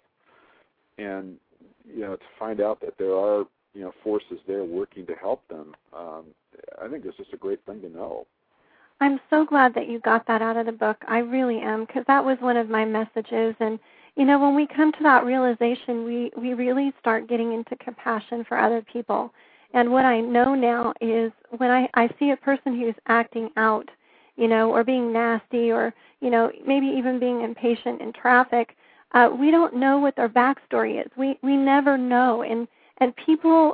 and you know, to find out that there are, you know, forces there working to help them, um, I think it's just a great thing to know. I'm so glad that you got that out of the book. I really am, because that was one of my messages. And, you know, when we come to that realization, we, we really start getting into compassion for other people. And what I know now is when I, I see a person who's acting out, you know, or being nasty or, you know, maybe even being impatient in traffic, Uh, we don't know what their backstory is. We we never know, and and people,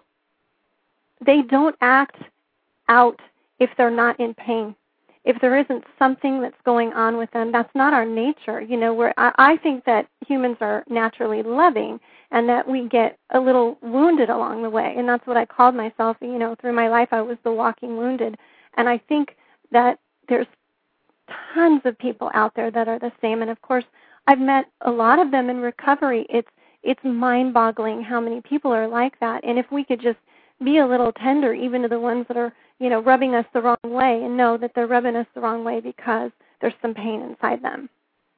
they don't act out if they're not in pain. If there isn't something that's going on with them, that's not our nature. You know, where I, I think that humans are naturally loving, and that we get a little wounded along the way, and that's what I called myself. You know, through my life, I was the walking wounded, and I think that there's tons of people out there that are the same, and of course, I've met a lot of them in recovery. It's it's mind-boggling how many people are like that. And if we could just be a little tender, even to the ones that are, you know, rubbing us the wrong way, and know that they're rubbing us the wrong way because there's some pain inside them.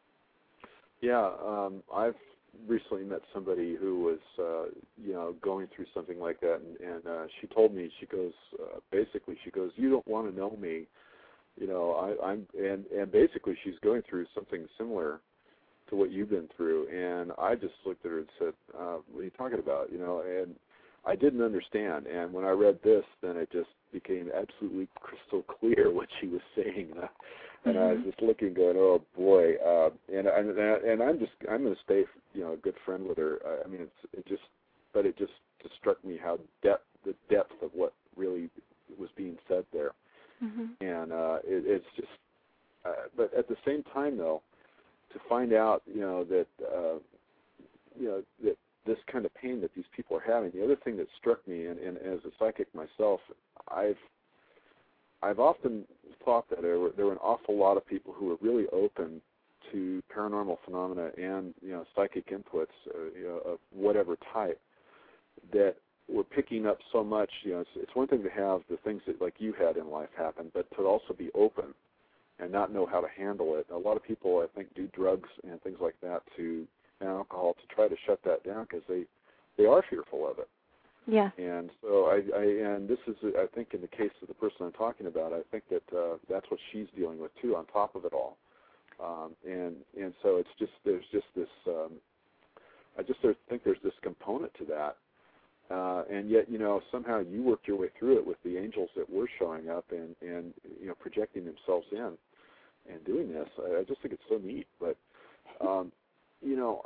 Yeah, um, I've recently met somebody who was, uh, you know, going through something like that, and, and uh, she told me, she goes, uh, basically, she goes, you don't want to know me, you know, I, I'm, and, and basically she's going through something similar to what you've been through, and I just looked at her and said, uh, what are you talking about, you know, and I didn't understand, and when I read this, then it just became absolutely crystal clear what she was saying, and I, and mm-hmm. I was just looking, going, oh boy, uh, and, and and I'm just, I'm going to stay, you know, a good friend with her. I mean, it's, it just, but it just, just struck me how depth, the depth of what really was being said there, mm-hmm. and uh, it, it's just, uh, but at the same time, though, to find out, you know, that, uh, you know, that this kind of pain that these people are having. The other thing that struck me, and, and as a psychic myself, I've, I've often thought that there were, there were an awful lot of people who were really open to paranormal phenomena and, you know, psychic inputs, uh, you know, of whatever type, that were picking up so much. You know, it's, it's one thing to have the things that like you had in life happen, but to also be open and not know how to handle it. A lot of people, I think, do drugs and things like that to and alcohol to try to shut that down because they, they are fearful of it. Yeah. And so I, I and this is, I think, in the case of the person I'm talking about, I think that uh, that's what she's dealing with too, on top of it all. Um, and and so it's just there's just this. Um, I just think there's this component to that, uh, and yet you know somehow you worked your way through it with the angels that were showing up and, and you know projecting themselves in and doing this. I, I just think it's so neat. But um, you know,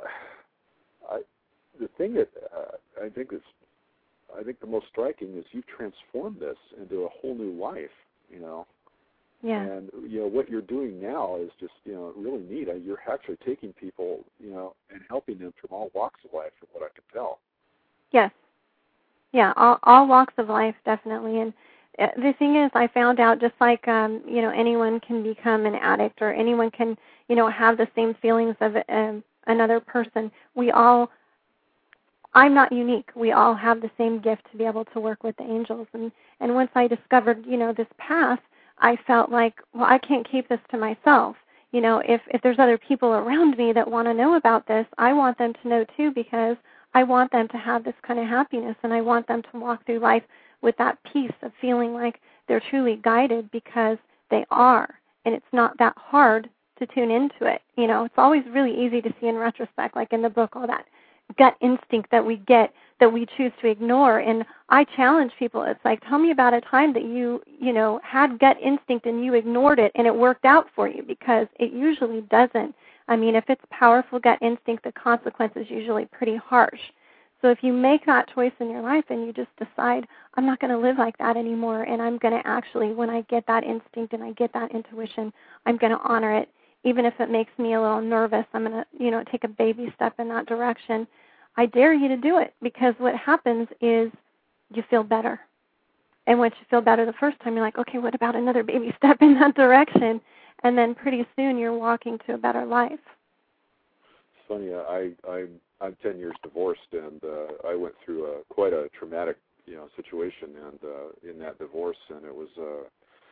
I, the thing that uh, I think is I think the most striking is you've transformed this into a whole new life. You know. Yeah. And, you know, what you're doing now is just, you know, really neat. You're actually taking people, you know, and helping them from all walks of life, from what I can tell. Yes. Yeah, all, all walks of life, definitely. And uh, the thing is, I found out just like, um, you know, anyone can become an addict or anyone can, you know, have the same feelings of um, another person. We all, I'm not unique. We all have the same gift to be able to work with the angels. And, and once I discovered, you know, this path, I felt like, well, I can't keep this to myself. You know, if, if there's other people around me that want to know about this, I want them to know too, because I want them to have this kind of happiness, and I want them to walk through life with that peace of feeling like they're truly guided, because they are. And it's not that hard to tune into it. You know, it's always really easy to see in retrospect, like in the book, all that gut instinct that we get that we choose to ignore. And I challenge people. It's like, tell me about a time that you, you know, had gut instinct and you ignored it and it worked out for you, because it usually doesn't. I mean, if it's powerful gut instinct, the consequence is usually pretty harsh. So if you make that choice in your life and you just decide, I'm not going to live like that anymore, and I'm going to actually, when I get that instinct and I get that intuition, I'm going to honor it. Even if it makes me a little nervous, I'm going to, you know, take a baby step in that direction. I dare you to do it, because what happens is you feel better. And once you feel better the first time, you're like, okay, what about another baby step in that direction? And then pretty soon you're walking to a better life. It's funny, I, I, I'm ten years divorced, and uh, I went through a, quite a traumatic, you know, situation, and uh, in that divorce, and it was, uh,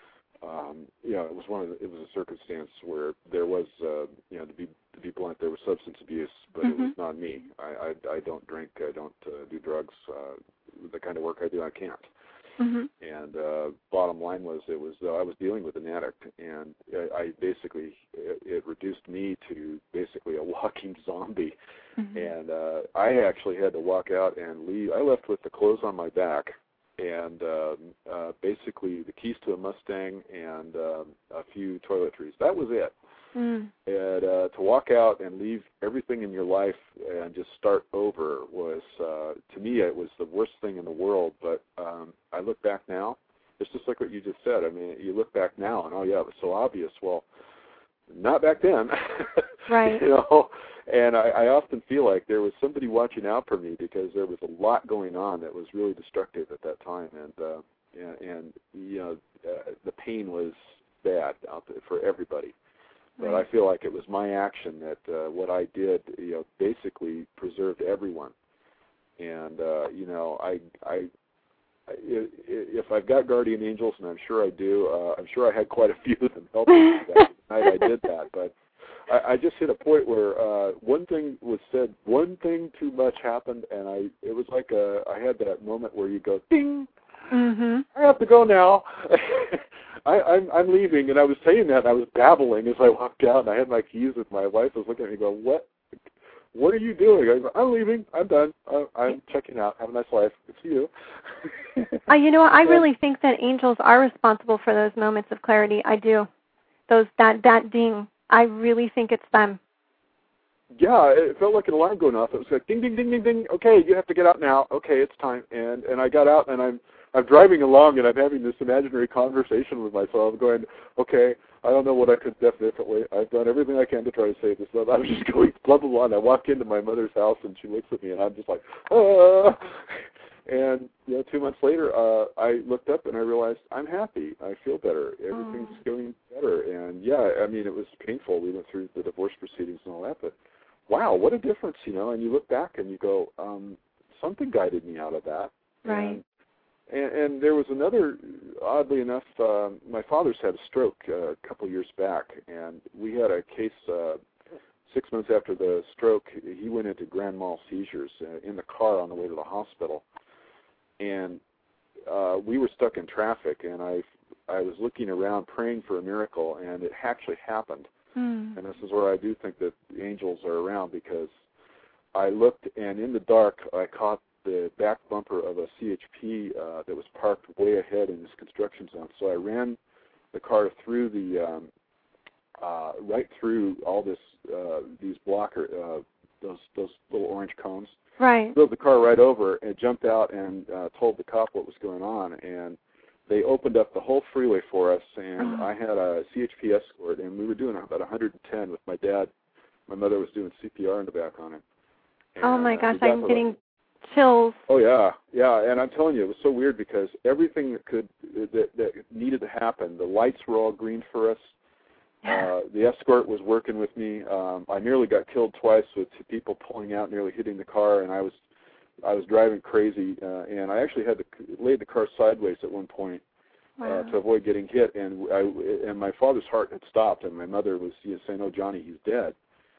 um, you know, it was one of the, it was a circumstance where there was, uh, you know, to be to be blunt, there was substance abuse, but mm-hmm. it was not me. I, I, I don't drink, I don't uh, do drugs. Uh, the kind of work I do, I can't. Mm-hmm. And uh, bottom line was, it was uh, I was dealing with an addict, and I, I basically it, it reduced me to basically a walking zombie. Mm-hmm. And uh, I actually had to walk out and leave. I left with the clothes on my back, and um, uh, basically the keys to a Mustang and um, a few toiletries. That was it. Mm. And uh, to walk out and leave everything in your life and just start over was, uh, to me, it was the worst thing in the world. But um, I look back now, it's just like what you just said. I mean, you look back now and, oh, yeah, it was so obvious. Well, not back then. Right. You know, and I, I often feel like there was somebody watching out for me, because there was a lot going on that was really destructive at that time. And, uh, and, and you know, uh, the pain was bad out there for everybody. But I feel like it was my action that uh, what I did, you know, basically preserved everyone. And uh, you know, I, I, I, if I've got guardian angels, and I'm sure I do, uh, I'm sure I had quite a few of them helping me that night I did that. But I, I just hit a point where uh, one thing was said, one thing too much happened, and I, it was like a, I had that moment where you go, ding. Mm-hmm. I have to go now. I, I'm, I'm leaving, and I was saying that, and I was babbling as I walked out, and I had my keys with my wife. Was looking at me going, what What are you doing? I go, I'm leaving. I'm done. I'm, I'm checking out. Have a nice life. See you. uh, you know what? I really think that angels are responsible for those moments of clarity. I do. Those that, that ding. I really think it's them. Yeah, it felt like an alarm going off. It was like, ding, ding, ding, ding, ding. Okay, you have to get out now. Okay, it's time. And and I got out, and I'm I'm driving along, and I'm having this imaginary conversation with myself, going, okay, I don't know what I could have done differently. I've done everything I can to try to save this stuff. I was just going blah, blah, blah, and I walk into my mother's house, and she looks at me, and I'm just like, ah. And, you know, two months later, uh, I looked up, and I realized I'm happy. I feel better. Everything's oh. going better. And, yeah, I mean, it was painful. We went through the divorce proceedings and all that, but, wow, what a difference, you know. And you look back, and you go, um, something guided me out of that. Right. And, And, and there was another, oddly enough, uh, my father's had a stroke uh, a couple years back, and we had a case uh, six months after the stroke. He went into grand mal seizures uh, in the car on the way to the hospital, and uh, we were stuck in traffic, and I, I was looking around praying for a miracle, and it actually happened. Mm. And this is where I do think that the angels are around, because I looked, and in the dark, I caught the back bumper of a C H P uh, that was parked way ahead in this construction zone. So I ran the car through the, um, uh, right through all this, uh, these blocker, uh, those those little orange cones. Right. Drove the car right over and jumped out and uh, told the cop what was going on. And they opened up the whole freeway for us, and oh. I had a C H P escort, and we were doing about one hundred ten with my dad. My mother was doing C P R in the back on it. And oh, my gosh, I'm getting chills. Oh, yeah, yeah, and I'm telling you, it was so weird because everything that could that, that needed to happen, the lights were all green for us. Uh, the escort was working with me. Um, I nearly got killed twice with people pulling out, nearly hitting the car, and I was I was driving crazy, uh, and I actually had to lay the car sideways at one point uh, wow. to avoid getting hit, and I and my father's heart had stopped, and my mother was you know, saying, "Oh, Johnny, he's dead."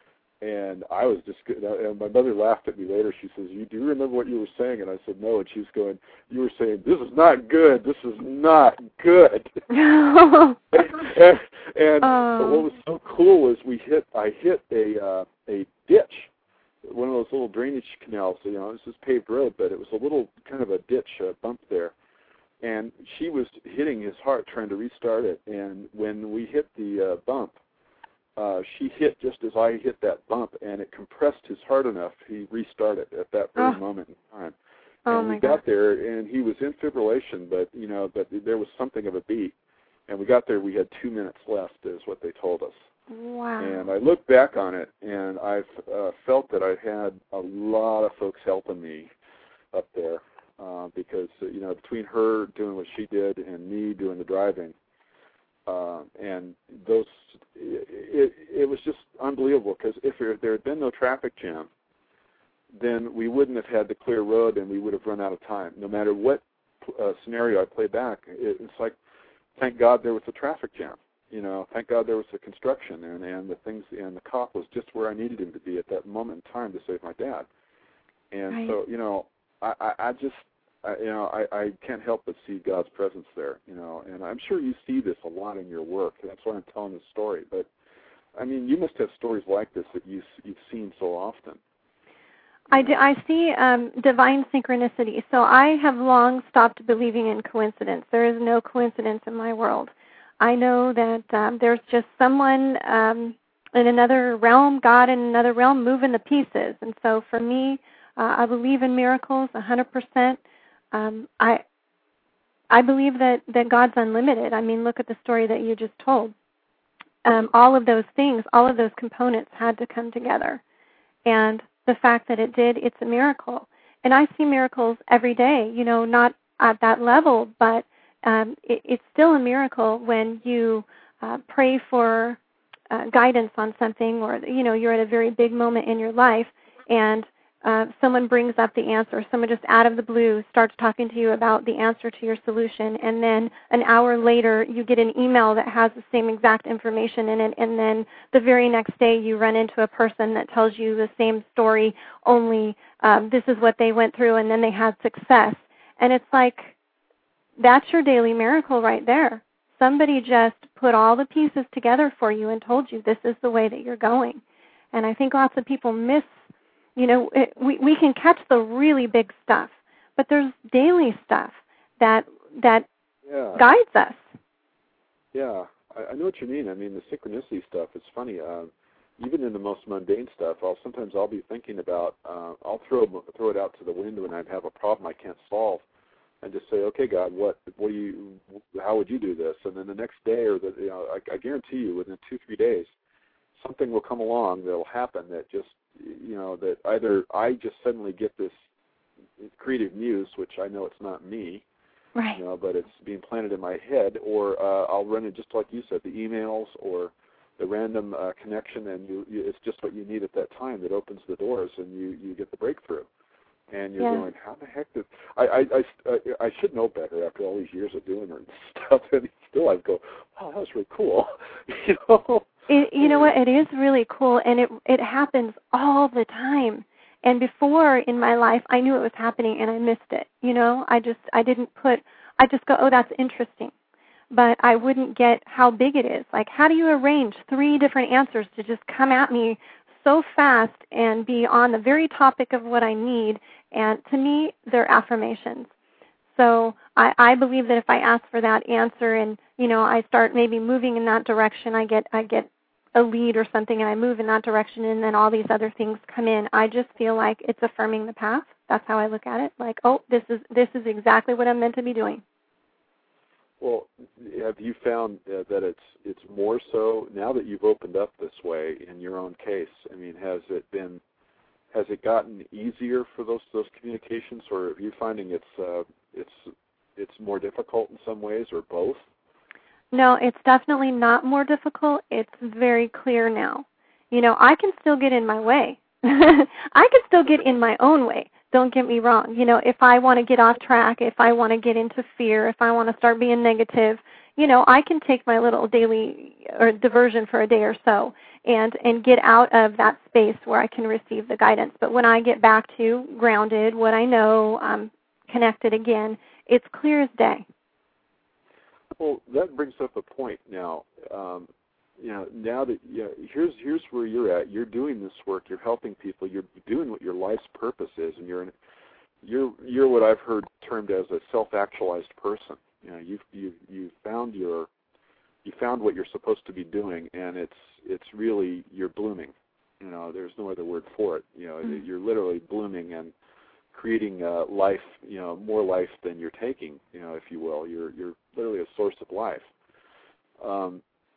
And I was just, and my mother laughed at me later. She says, "You do you remember what you were saying?" And I said, "No." And she was going, "You were saying, this is not good. This is not good." and and uh. but what was so cool was we hit, I hit a uh, a ditch, one of those little drainage canals. You know, this is paved road, but it was a little kind of a ditch uh, bump there. And she was hitting his heart, trying to restart it. And when we hit the uh, bump, Uh, she hit just as I hit that bump, and it compressed his heart enough. He restarted at that very oh. moment in time. And oh we my got God. there, and he was in fibrillation, but you know, but there was something of a beat. And we got there, we had two minutes left, is what they told us. Wow. And I looked back on it, and I uh, felt that I had a lot of folks helping me up there uh, because uh, you know, between her doing what she did and me doing the driving. Uh, and those, it, it was just unbelievable because if there, there had been no traffic jam, then we wouldn't have had the clear road and we would have run out of time. No matter what uh, scenario I play back, it, it's like, thank God there was a traffic jam. You know, thank God there was the construction and, and the things, and the cop was just where I needed him to be at that moment in time to save my dad. And right. so, you know, I, I, I just, I, you know, I, I can't help but see God's presence there, you know, and I'm sure you see this a lot in your work. That's why I'm telling this story. But, I mean, you must have stories like this that you, you've seen so often. I, do, I see um, divine synchronicity. So I have long stopped believing in coincidence. There is no coincidence in my world. I know that um, there's just someone um, in another realm, God in another realm, moving the pieces. And so for me, uh, I believe in miracles one hundred percent. Um, I I believe that, that God's unlimited. I mean, look at the story that you just told. Um, all of those things, all of those components had to come together. And the fact that it did, it's a miracle. And I see miracles every day, you know, not at that level, but um, it, it's still a miracle when you uh, pray for uh, guidance on something, or, you know, you're at a very big moment in your life, and Uh, someone brings up the answer. Someone just out of the blue starts talking to you about the answer to your solution, and then an hour later you get an email that has the same exact information in it, and then the very next day you run into a person that tells you the same story, only um, this is what they went through, and then they had success. And it's like, that's your daily miracle right there. Somebody just put all the pieces together for you and told you this is the way that you're going. And I think lots of people miss. You know, it, we we can catch the really big stuff, but there's daily stuff that that yeah. guides us. Yeah, I, I know what you mean. I mean, the synchronicity stuff is funny. Uh, even in the most mundane stuff, I'll sometimes I'll be thinking about. Uh, I'll throw throw it out to the window and I'd have a problem I can't solve, and just say, "Okay, God, what what do you? How would you do this?" And then the next day, or the you know, I, I guarantee you, within two three days, something will come along that'll happen that just. You know, that either I just suddenly get this creative muse, which I know it's not me, right. you know, but it's being planted in my head, or uh, I'll run it just like you said, the emails or the random uh, connection, and you, you, it's just what you need at that time that opens the doors, and you, you get the breakthrough. And you're yeah. going, how the heck did I, I, I, I should know better after all these years of doing it and stuff. And still I go, wow, that was really cool. you know? It, you know what? It is really cool, and it it happens all the time. And before in my life, I knew it was happening, and I missed it. You know, I just I didn't put. I just go, oh, that's interesting, but I wouldn't get how big it is. Like, how do you arrange three different answers to just come at me so fast and be on the very topic of what I need? And to me, they're affirmations. So I, I believe that if I ask for that answer and, you know, I start maybe moving in that direction, I get I get a lead or something and I move in that direction and then all these other things come in. I just feel like it's affirming the path. That's how I look at it. Like, oh, this is this is exactly what I'm meant to be doing. Well, have you found uh, that it's it's more so now that you've opened up this way in your own case? I mean, has it been has it gotten easier for those those communications, or are you finding it's uh, it's it's more difficult in some ways, or both? No, it's definitely not more difficult. It's very clear now. You know, I can still get in my way. I can still get in my own way. Don't get me wrong. You know, if I want to get off track, if I want to get into fear, if I want to start being negative, you know, I can take my little daily or diversion for a day or so and, and get out of that space where I can receive the guidance. But when I get back to grounded, what I know, I'm connected again, it's clear as day. Well, that brings up a point now. Um, you know, now that you know, here's here's where you're at. You're doing this work. You're helping people. You're doing what your life's purpose is, and you're you're you're what I've heard termed as a self-actualized person. You know, you've you you found your you found what you're supposed to be doing, and it's it's really you're blooming. You know, there's no other word for it. You know, mm-hmm. You're literally blooming and creating uh, life, you know, more life than you're taking, you know, if you will. You're you're literally a source of life. Um,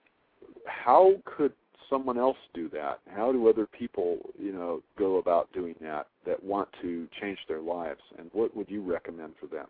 how could someone else do that? How do other people, you know, go about doing that that want to change their lives? And what would you recommend for them?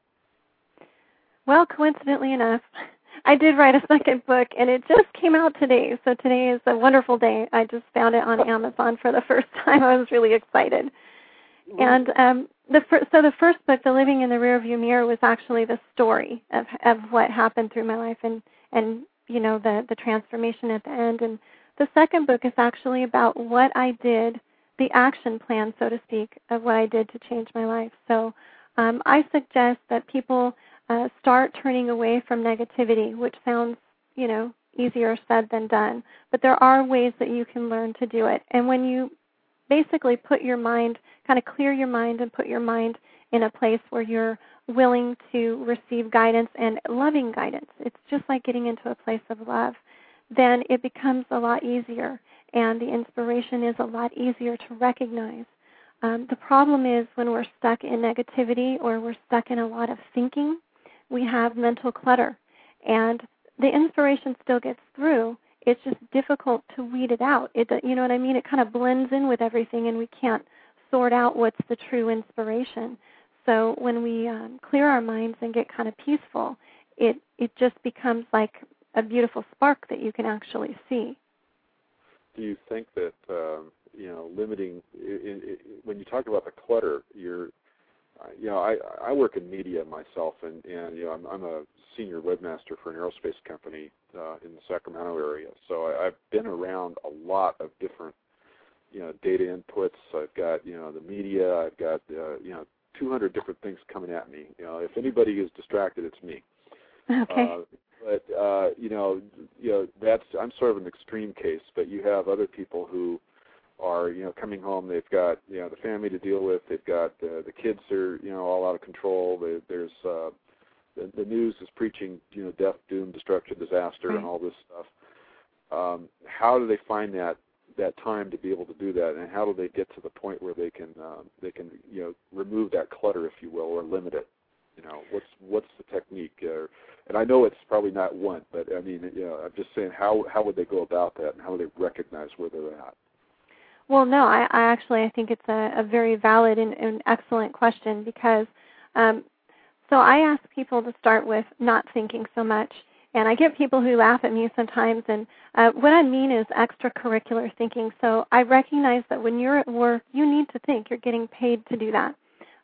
Well, coincidentally enough, I did write a second book, and it just came out today. So today is a wonderful day. I just found it on Amazon for the first time. I was really excited. And um, the fir- so the first book, The Living in the Rearview Mirror, was actually the story of of what happened through my life and, and you know, the, the transformation at the end. And the second book is actually about what I did, the action plan, so to speak, of what I did to change my life. So um, I suggest that people uh, start turning away from negativity, which sounds, you know, easier said than done. But there are ways that you can learn to do it. And when you basically put your mind, kind of clear your mind and put your mind in a place where you're willing to receive guidance and loving guidance. It's just like getting into a place of love. Then it becomes a lot easier, and the inspiration is a lot easier to recognize. Um, the problem is when we're stuck in negativity or we're stuck in a lot of thinking, we have mental clutter, and the inspiration still gets through. It's just difficult to weed it out. It, you know what I mean? It kind of blends in with everything, and we can't sort out what's the true inspiration. So when we um, clear our minds and get kind of peaceful, it it just becomes like a beautiful spark that you can actually see. Do you think that um, you know limiting in, in, when you talk about the clutter, you're you know I I work in media myself, and and you know I'm I'm a senior webmaster for an aerospace company uh, in the Sacramento area. So I, I've been around a lot of different, you know, data inputs. I've got, you know, the media. I've got, uh, you know, two hundred different things coming at me. You know, if anybody is distracted, it's me. Okay. Uh, but uh, you know, you know, that's I'm sort of an extreme case. But you have other people who are, you know, coming home. They've got, you know, the family to deal with. They've got uh, the kids are, you know, all out of control. They, there's uh, The, the news is preaching, you know, death, doom, destruction, disaster, right. and all this stuff. Um, how do they find that that time to be able to do that, and how do they get to the point where they can um, they can you know remove that clutter, if you will, or limit it? You know, what's what's the technique? Uh, and I know it's probably not one, but I mean, you know, I'm just saying, how how would they go about that, and how would they recognize where they're at? Well, no, I, I actually I think it's a, a very valid and, and excellent question because. Um, So I ask people to start with not thinking so much, and I get people who laugh at me sometimes, and uh, what I mean is extracurricular thinking. So I recognize that when you're at work, you need to think. You're getting paid to do that.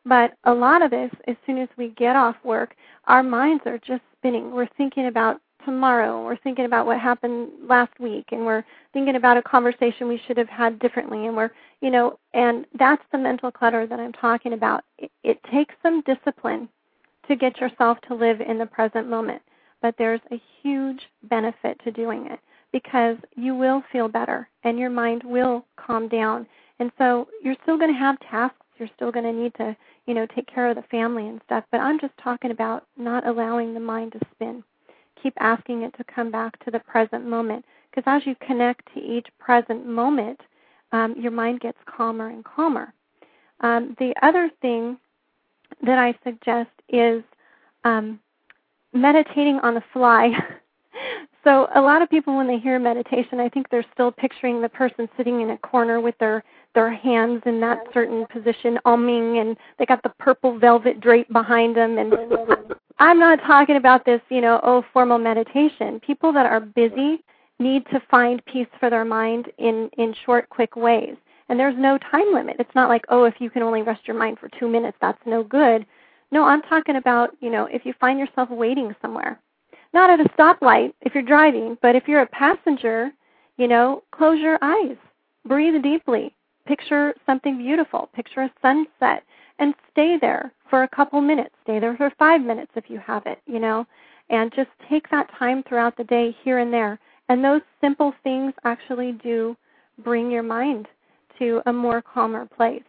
But a lot of us, as soon as we get off work, our minds are just spinning. We're thinking about tomorrow. We're thinking about what happened last week, and we're thinking about a conversation we should have had differently. And we're, you know, and that's the mental clutter that I'm talking about. It, it takes some discipline to get yourself to live in the present moment. But there's a huge benefit to doing it because you will feel better and your mind will calm down. And so you're still going to have tasks. You're still going to need to, you know, take care of the family and stuff. But I'm just talking about not allowing the mind to spin. Keep asking it to come back to the present moment. Because as you connect to each present moment, um, your mind gets calmer and calmer. Um, the other thing that I suggest is um, meditating on the fly. So a lot of people, when they hear meditation, I think they're still picturing the person sitting in a corner with their, their hands in that certain position, umming, and they got the purple velvet drape behind them. And I'm not talking about this, you know, oh, formal meditation. People that are busy need to find peace for their mind in, in short, quick ways. And there's no time limit. It's not like, oh, if you can only rest your mind for two minutes, that's no good. No, I'm talking about, you know, if you find yourself waiting somewhere. Not at a stoplight if you're driving, but if you're a passenger, you know, close your eyes. Breathe deeply. Picture something beautiful. Picture a sunset. And stay there for a couple minutes. Stay there for five minutes if you have it, you know. And just take that time throughout the day here and there. And those simple things actually do bring your mind to a more calmer place.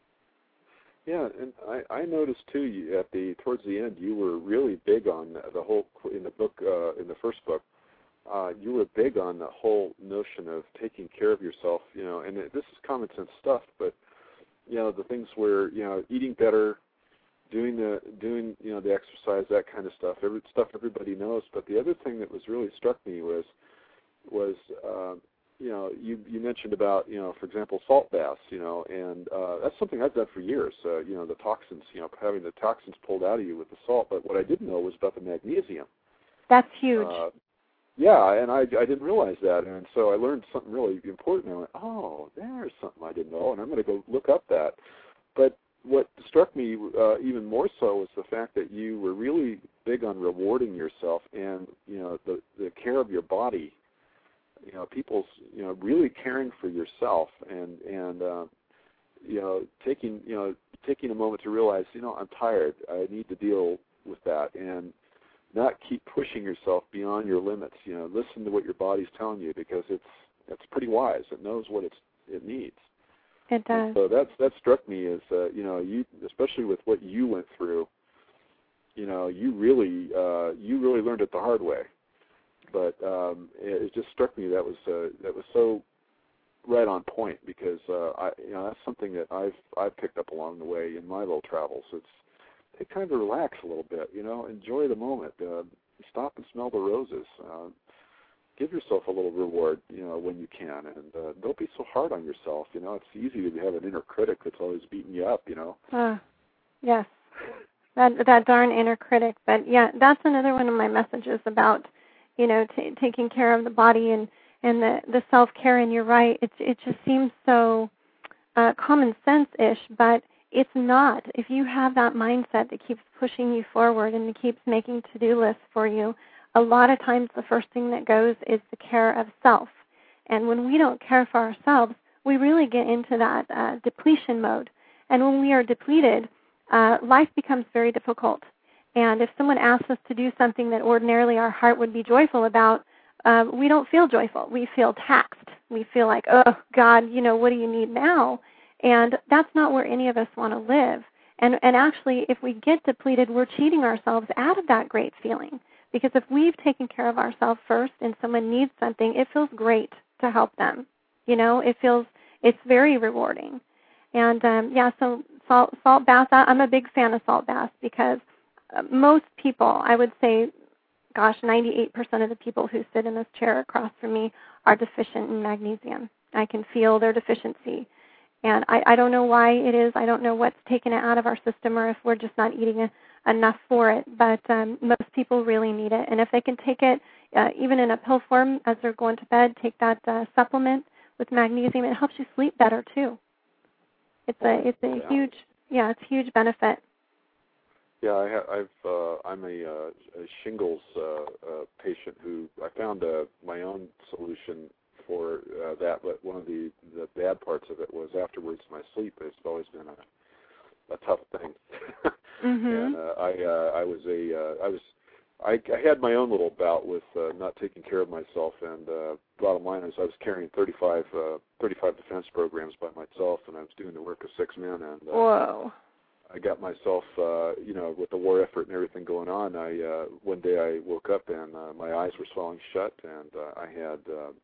Yeah, and I, I noticed too. You, at the towards the end, you were really big on the whole in the book, uh, in the first book. Uh, you were big on the whole notion of taking care of yourself. You know, and it, this is common sense stuff, but you know the things where you know eating better, doing the doing you know the exercise, that kind of stuff. Every stuff everybody knows. But the other thing that was really struck me was was. Uh, You know, you you mentioned about, you know, for example, salt baths, you know, and uh, that's something I've done for years. Uh, you know, the toxins, you know, having the toxins pulled out of you with the salt. But what I didn't know was about the magnesium. That's huge. Uh, yeah, and I I didn't realize that, and so I learned something really important. I went, oh, there's something I didn't know, and I'm going to go look up that. But what struck me uh, even more so was the fact that you were really big on rewarding yourself and, you know, the the care of your body. You know, people's, you know, really caring for yourself and, and uh, you know, taking, you know, taking a moment to realize, you know, I'm tired. I need to deal with that and not keep pushing yourself beyond your limits. You know, listen to what your body's telling you because it's, it's pretty wise. It knows what it's, it needs. It does. And so that's, that struck me as, uh, you know, you, especially with what you went through, you know, you really, uh, you really learned it the hard way. But um, it, it just struck me that was uh, that was so right on point because uh, I you know that's something that I've I've picked up along the way in my little travels. It's it kind of relax a little bit, you know, enjoy the moment, uh, stop and smell the roses, uh, give yourself a little reward, you know, when you can, and uh, don't be so hard on yourself. You know, it's easy to have an inner critic that's always beating you up, you know. Uh, yes, that that darn inner critic. But yeah, that's another one of my messages about, you know, t- taking care of the body and, and the, the self-care, and you're right, it, it just seems so uh, common sense-ish, but it's not. If you have that mindset that keeps pushing you forward and that keeps making to-do lists for you, a lot of times the first thing that goes is the care of self. And when we don't care for ourselves, we really get into that uh, depletion mode. And when we are depleted, uh, life becomes very difficult. And if someone asks us to do something that ordinarily our heart would be joyful about, uh, we don't feel joyful. We feel taxed. We feel like, oh, God, you know, what do you need now? And that's not where any of us want to live. And, and actually, if we get depleted, we're cheating ourselves out of that great feeling. Because if we've taken care of ourselves first and someone needs something, it feels great to help them. You know, it feels, it's very rewarding. And, um, yeah, so salt, salt baths, I'm a big fan of salt baths because most people, I would say, gosh, ninety-eight percent of the people who sit in this chair across from me are deficient in magnesium. I can feel their deficiency. And I, I don't know why it is. I don't know what's taken it out of our system or if we're just not eating a, enough for it. But um, most people really need it. And if they can take it, uh, even in a pill form as they're going to bed, take that uh, supplement with magnesium, it helps you sleep better too. It's a, it's a huge, yeah, it's a huge benefit. Yeah, I ha- I've uh, I'm a, uh, a shingles uh, uh, patient who I found uh, my own solution for uh, that, but one of the, the bad parts of it was afterwards my sleep has always been a, a tough thing. Mm-hmm. And uh, I uh, I was a uh, I was I, I had my own little bout with uh, not taking care of myself, and uh, bottom line is I was carrying thirty-five, uh, thirty-five defense programs by myself, and I was doing the work of six men. And uh, whoa! I got myself, uh, you know, with the war effort and everything going on. I uh, one day I woke up and uh, my eyes were swelling shut, and uh, I had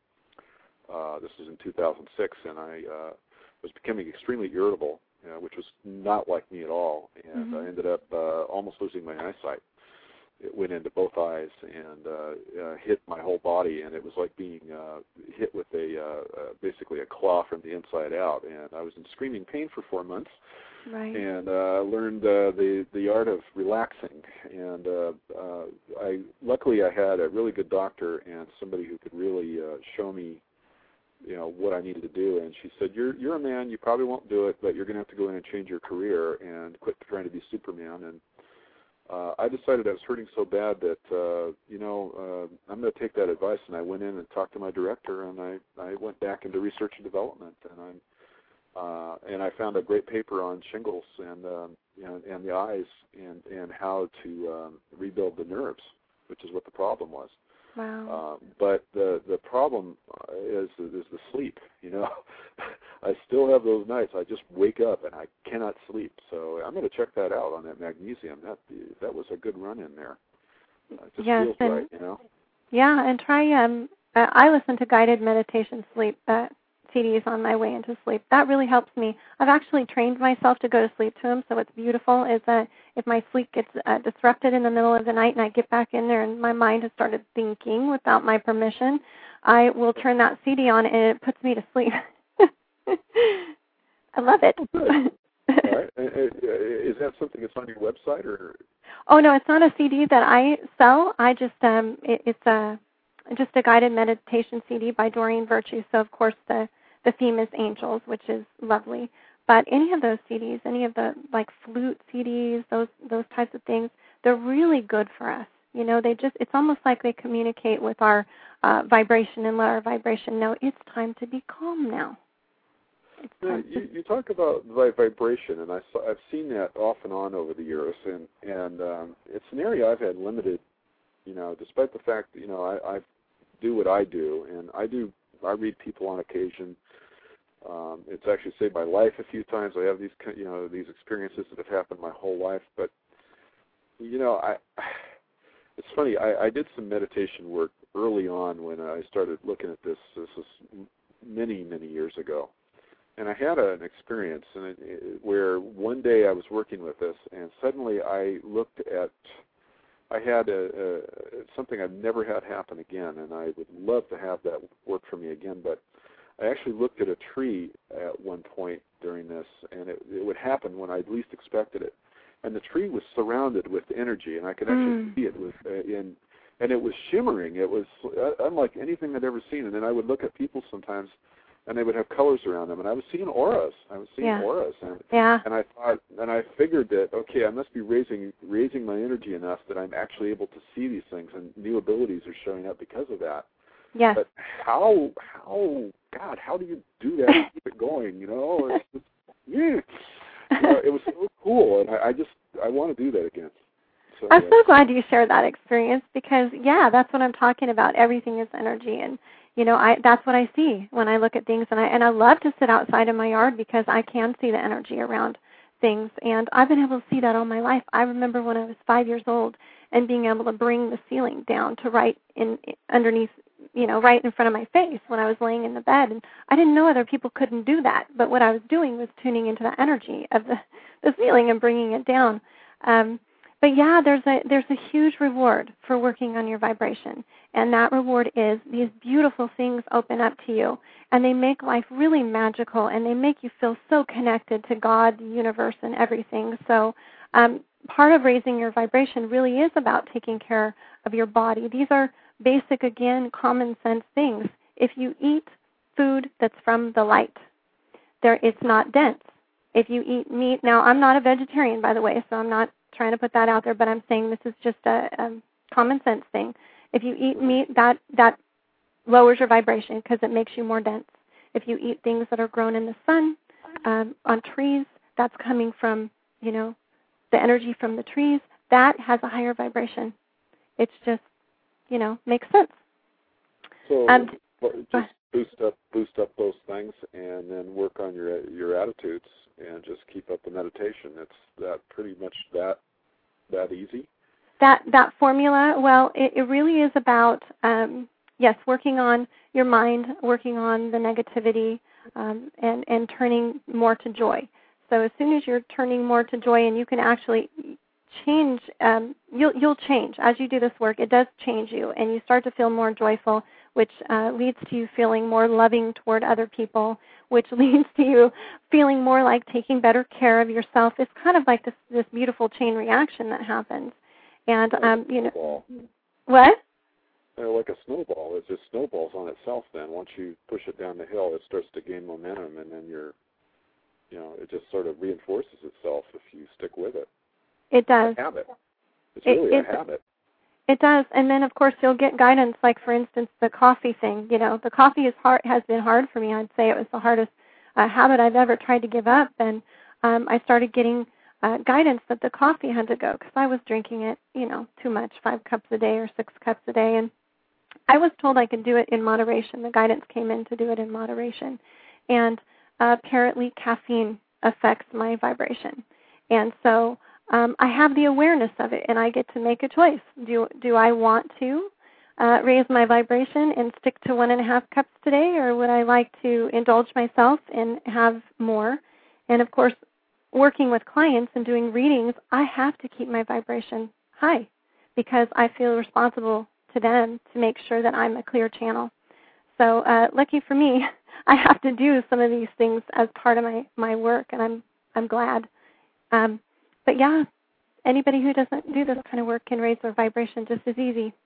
uh, uh, this was in two thousand six, and I uh, was becoming extremely irritable, you know, which was not like me at all, and mm-hmm. I ended up uh, almost losing my eyesight. It went into both eyes and uh, uh, hit my whole body, and it was like being uh, hit with a uh, uh, basically a claw from the inside out. And I was in screaming pain for four months, right. and uh, learned uh, the the art of relaxing. And uh, uh, I luckily I had a really good doctor and somebody who could really uh, show me, you know, what I needed to do. And she said, "You're you're a man. You probably won't do it, but you're going to have to go in and change your career and quit trying to be Superman." And Uh, I decided I was hurting so bad that, uh, you know, uh, I'm going to take that advice, and I went in and talked to my director, and I, I went back into research and development, and I'm, uh, and I found a great paper on shingles and, um, you know, and the eyes and, and how to um, rebuild the nerves, which is what the problem was. Wow. Uh, but the the problem is is the sleep. You know, I still have those nights. I just wake up and I cannot sleep. So I'm going to check that out on that magnesium. That that was a good run in there. Uh, it just yes, feels and, right, you know. Yeah, and try. Um, uh, I listen to guided meditation sleep uh, C Ds on my way into sleep. That really helps me. I've actually trained myself to go to sleep to them, so what's beautiful is that if my sleep gets uh, disrupted in the middle of the night and I get back in there and my mind has started thinking without my permission, I will turn that C D on and it puts me to sleep. I love it. Oh, good. All right. Is that something that's on your website, or? Oh no, it's not a C D that I sell. I just um, it, it's a just a guided meditation C D by Doreen Virtue. So of course the the theme is angels, which is lovely. But any of those C Ds, any of the like flute C Ds, those those types of things, they're really good for us. You know, they just, it's almost like they communicate with our uh, vibration and let our vibration know it's time to be calm now. Yeah, you, you talk about vibration, and I saw, I've seen that off and on over the years, and and um, it's an area I've had limited, you know, despite the fact that, you know, I, I do what I do, and I do, I read people on occasion. Um, it's actually saved my life a few times. I have these, you know, these experiences that have happened my whole life, but, you know, I, it's funny, I, I did some meditation work early on when I started looking at this. This was many, many years ago. And I had a, an experience and it, it, where one day I was working with this, and suddenly I looked at, I had a, a, something I've never had happen again, and I would love to have that work for me again, but I actually looked at a tree at one point during this, and it, it would happen when I least expected it. And the tree was surrounded with energy, and I could actually mm. see it with, uh, in, and it was shimmering. It was uh, unlike anything I'd ever seen. And then I would look at people sometimes, and they would have colors around them, and I was seeing auras. I was seeing yeah. auras, and yeah. and I thought, and I figured that okay, I must be raising raising my energy enough that I'm actually able to see these things, and new abilities are showing up because of that. Yes. But how how God, how do you do that and keep it going? You know, it's just, yeah. You know, it was so cool, and I, I just I want to do that again. So, I'm uh, so glad you shared that experience because yeah, that's what I'm talking about. Everything is energy, and you know, I that's what I see when I look at things, and I and I love to sit outside in my yard because I can see the energy around things, and I've been able to see that all my life. I remember when I was five years old and being able to bring the ceiling down to right in underneath, you know, right in front of my face when I was laying in the bed, and I didn't know other people couldn't do that, but what I was doing was tuning into the energy of the, the ceiling and bringing it down. Um, But yeah, there's a there's a huge reward for working on your vibration, and that reward is these beautiful things open up to you, and they make life really magical, and they make you feel so connected to God, the universe, and everything. So um, part of raising your vibration really is about taking care of your body. These are basic, again, common sense things. If you eat food that's from the light, there it's not dense. If you eat meat, now I'm not a vegetarian, by the way, so I'm not trying to put that out there, but I'm saying this is just a, a common sense thing. If you eat meat, that, that lowers your vibration because it makes you more dense. If you eat things that are grown in the sun, um, on trees, that's coming from, you know, the energy from the trees. That has a higher vibration. It's just, you know, makes sense. So um, just boost up, boost up those things, and then work on your your attitudes, and just keep up the meditation. It's that pretty much that that easy. That that formula, well, it, it really is about um, yes, working on your mind, working on the negativity, um, and and turning more to joy. So as soon as you're turning more to joy, and you can actually change, um, you'll you'll change as you do this work. It does change you, and you start to feel more joyful, which uh, leads to you feeling more loving toward other people, which leads to you feeling more like taking better care of yourself. It's kind of like this this beautiful chain reaction that happens, and like um, you know snowball. what? Uh, like a snowball, it just snowballs on itself. Then once you push it down the hill, it starts to gain momentum, and then you're, you know, it just sort of reinforces itself if you stick with it. It does. It's a habit. It's It, really it, a habit. It does, and then of course you'll get guidance. Like for instance, the coffee thing. You know, the coffee is hard. Has been hard for me. I'd say it was the hardest uh, habit I've ever tried to give up. And um, I started getting uh, guidance that the coffee had to go because I was drinking it, you know, too much, five cups a day or six cups a day. And I was told I could do it in moderation. The guidance came in to do it in moderation, and uh, apparently caffeine affects my vibration, and so. Um, I have the awareness of it, and I get to make a choice. Do do I want to uh, raise my vibration and stick to one and a half cups today, or would I like to indulge myself and have more? And, of course, working with clients and doing readings, I have to keep my vibration high because I feel responsible to them to make sure that I'm a clear channel. So uh, lucky for me, I have to do some of these things as part of my, my work, and I'm I'm glad. Um, But yeah, anybody who doesn't do this kind of work can raise their vibration just as easy.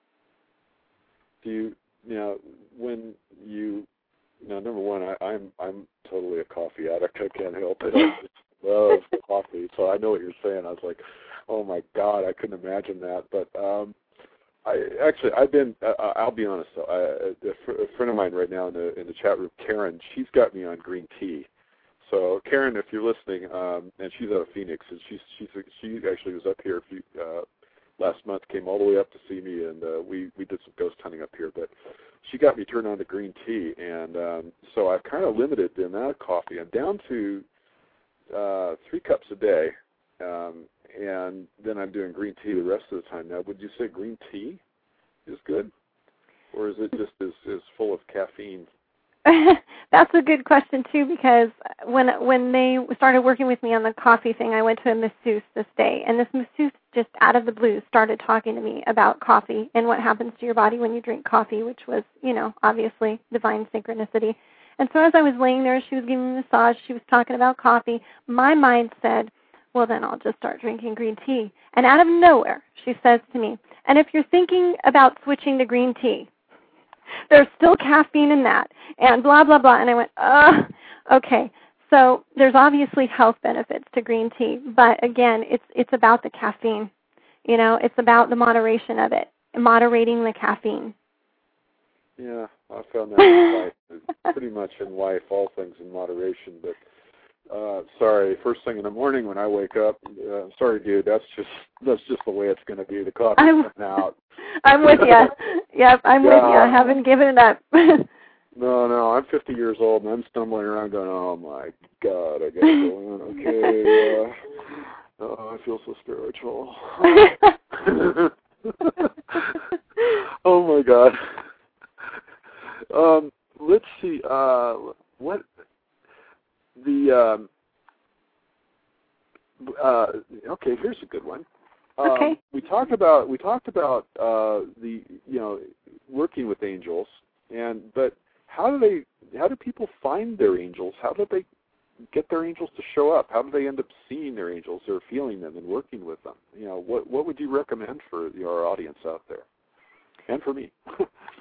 Do you, you know, when you, you know, number one, I, I'm I'm totally a coffee addict. I can't help it. I just love coffee. So I know what you're saying. I was like, oh my God, I couldn't imagine that. But um, I actually, I've been. Uh, I'll be honest. Though, I, a, fr- a friend of mine right now in the in the chat room, Karen, she's got me on green tea. So Karen, if you're listening, um, and she's out of Phoenix, and she's she's she actually was up here a few, uh, last month, came all the way up to see me, and uh, we we did some ghost hunting up here. But she got me turned on to green tea, and um, so I've kind of limited the amount of coffee. I'm down to uh, three cups a day, um, and then I'm doing green tea the rest of the time. Now, would you say green tea is good, or is it just as, as full of caffeine? That's a good question too, because when when they started working with me on the coffee thing, I went to a masseuse this day, and this masseuse just out of the blue started talking to me about coffee and what happens to your body when you drink coffee, which was, you know, obviously divine synchronicity. And so as I was laying there, she was giving me a massage, she was talking about coffee. My mind said, well, then I'll just start drinking green tea. And out of nowhere, she says to me, and if you're thinking about switching to green tea, there's still caffeine in that, and blah, blah, blah. And I went, oh, okay. So there's obviously health benefits to green tea, but again, it's it's about the caffeine. You know, it's about the moderation of it, moderating the caffeine. Yeah, I found that in life, pretty much in life, all things in moderation. But uh, sorry, first thing in the morning when I wake up, uh, sorry, dude, that's just that's just the way it's going to be. The coffee's coming out. I'm with you. Yep, I'm yeah. with you. I haven't given it up. no, no, I'm fifty years old, and I'm stumbling around going, oh, my God, I got to go in. Okay, uh, oh, I feel so spiritual. Oh, my God. Um, let's see, uh, what the, um, uh, okay, here's a good one. Um, okay. We talked about we talked about uh, the you know working with angels, and but how do they how do people find their angels? How do they get their angels to show up? How do they end up seeing their angels or feeling them and working with them? You know, what what would you recommend for your audience out there, and for me?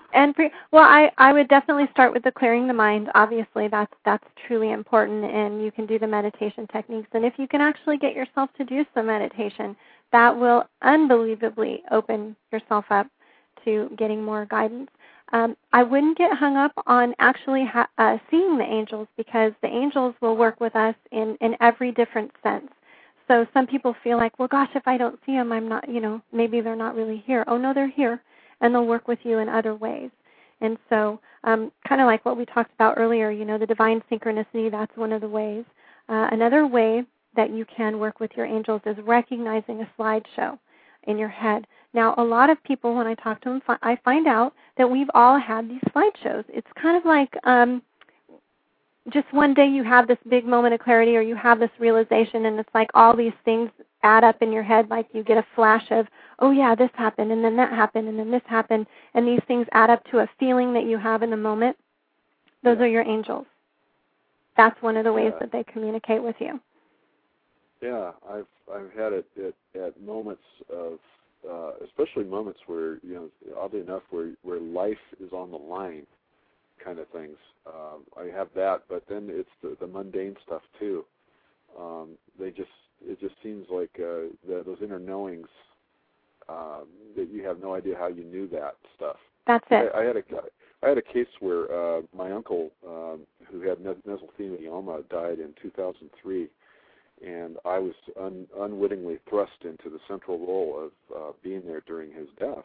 And pre- well, I, I would definitely start with the clearing the mind. Obviously, that's that's truly important, and you can do the meditation techniques. And if you can actually get yourself to do some meditation, that will unbelievably open yourself up to getting more guidance. Um, I wouldn't get hung up on actually ha- uh, seeing the angels, because the angels will work with us in, in every different sense. So some people feel like, well, gosh, if I don't see them, I'm not, you know, maybe they're not really here. Oh, no, they're here, and they'll work with you in other ways. And so um, kind of like what we talked about earlier, you know, the divine synchronicity, that's one of the ways. Uh, another way that you can work with your angels is recognizing a slideshow in your head. Now, a lot of people, when I talk to them, I find out that we've all had these slideshows. It's kind of like um, just one day you have this big moment of clarity, or you have this realization, and it's like all these things add up in your head, like you get a flash of, oh yeah, this happened, and then that happened, and then this happened, and these things add up to a feeling that you have in the moment. Those yeah. are your angels. That's one of the ways yeah. that they communicate with you. Yeah, I've I've had it at, at moments of, uh, especially moments where, you know, oddly enough, where where life is on the line, kind of things. Um, I have that, but then it's the, the mundane stuff too. Um, they just it just seems like uh, the, those inner knowings um, that you have no idea how you knew that stuff. That's it. I, I had a I had a case where uh, my uncle, um, who had mesothelioma, died in two thousand three. And I was un, unwittingly thrust into the central role of uh, being there during his death.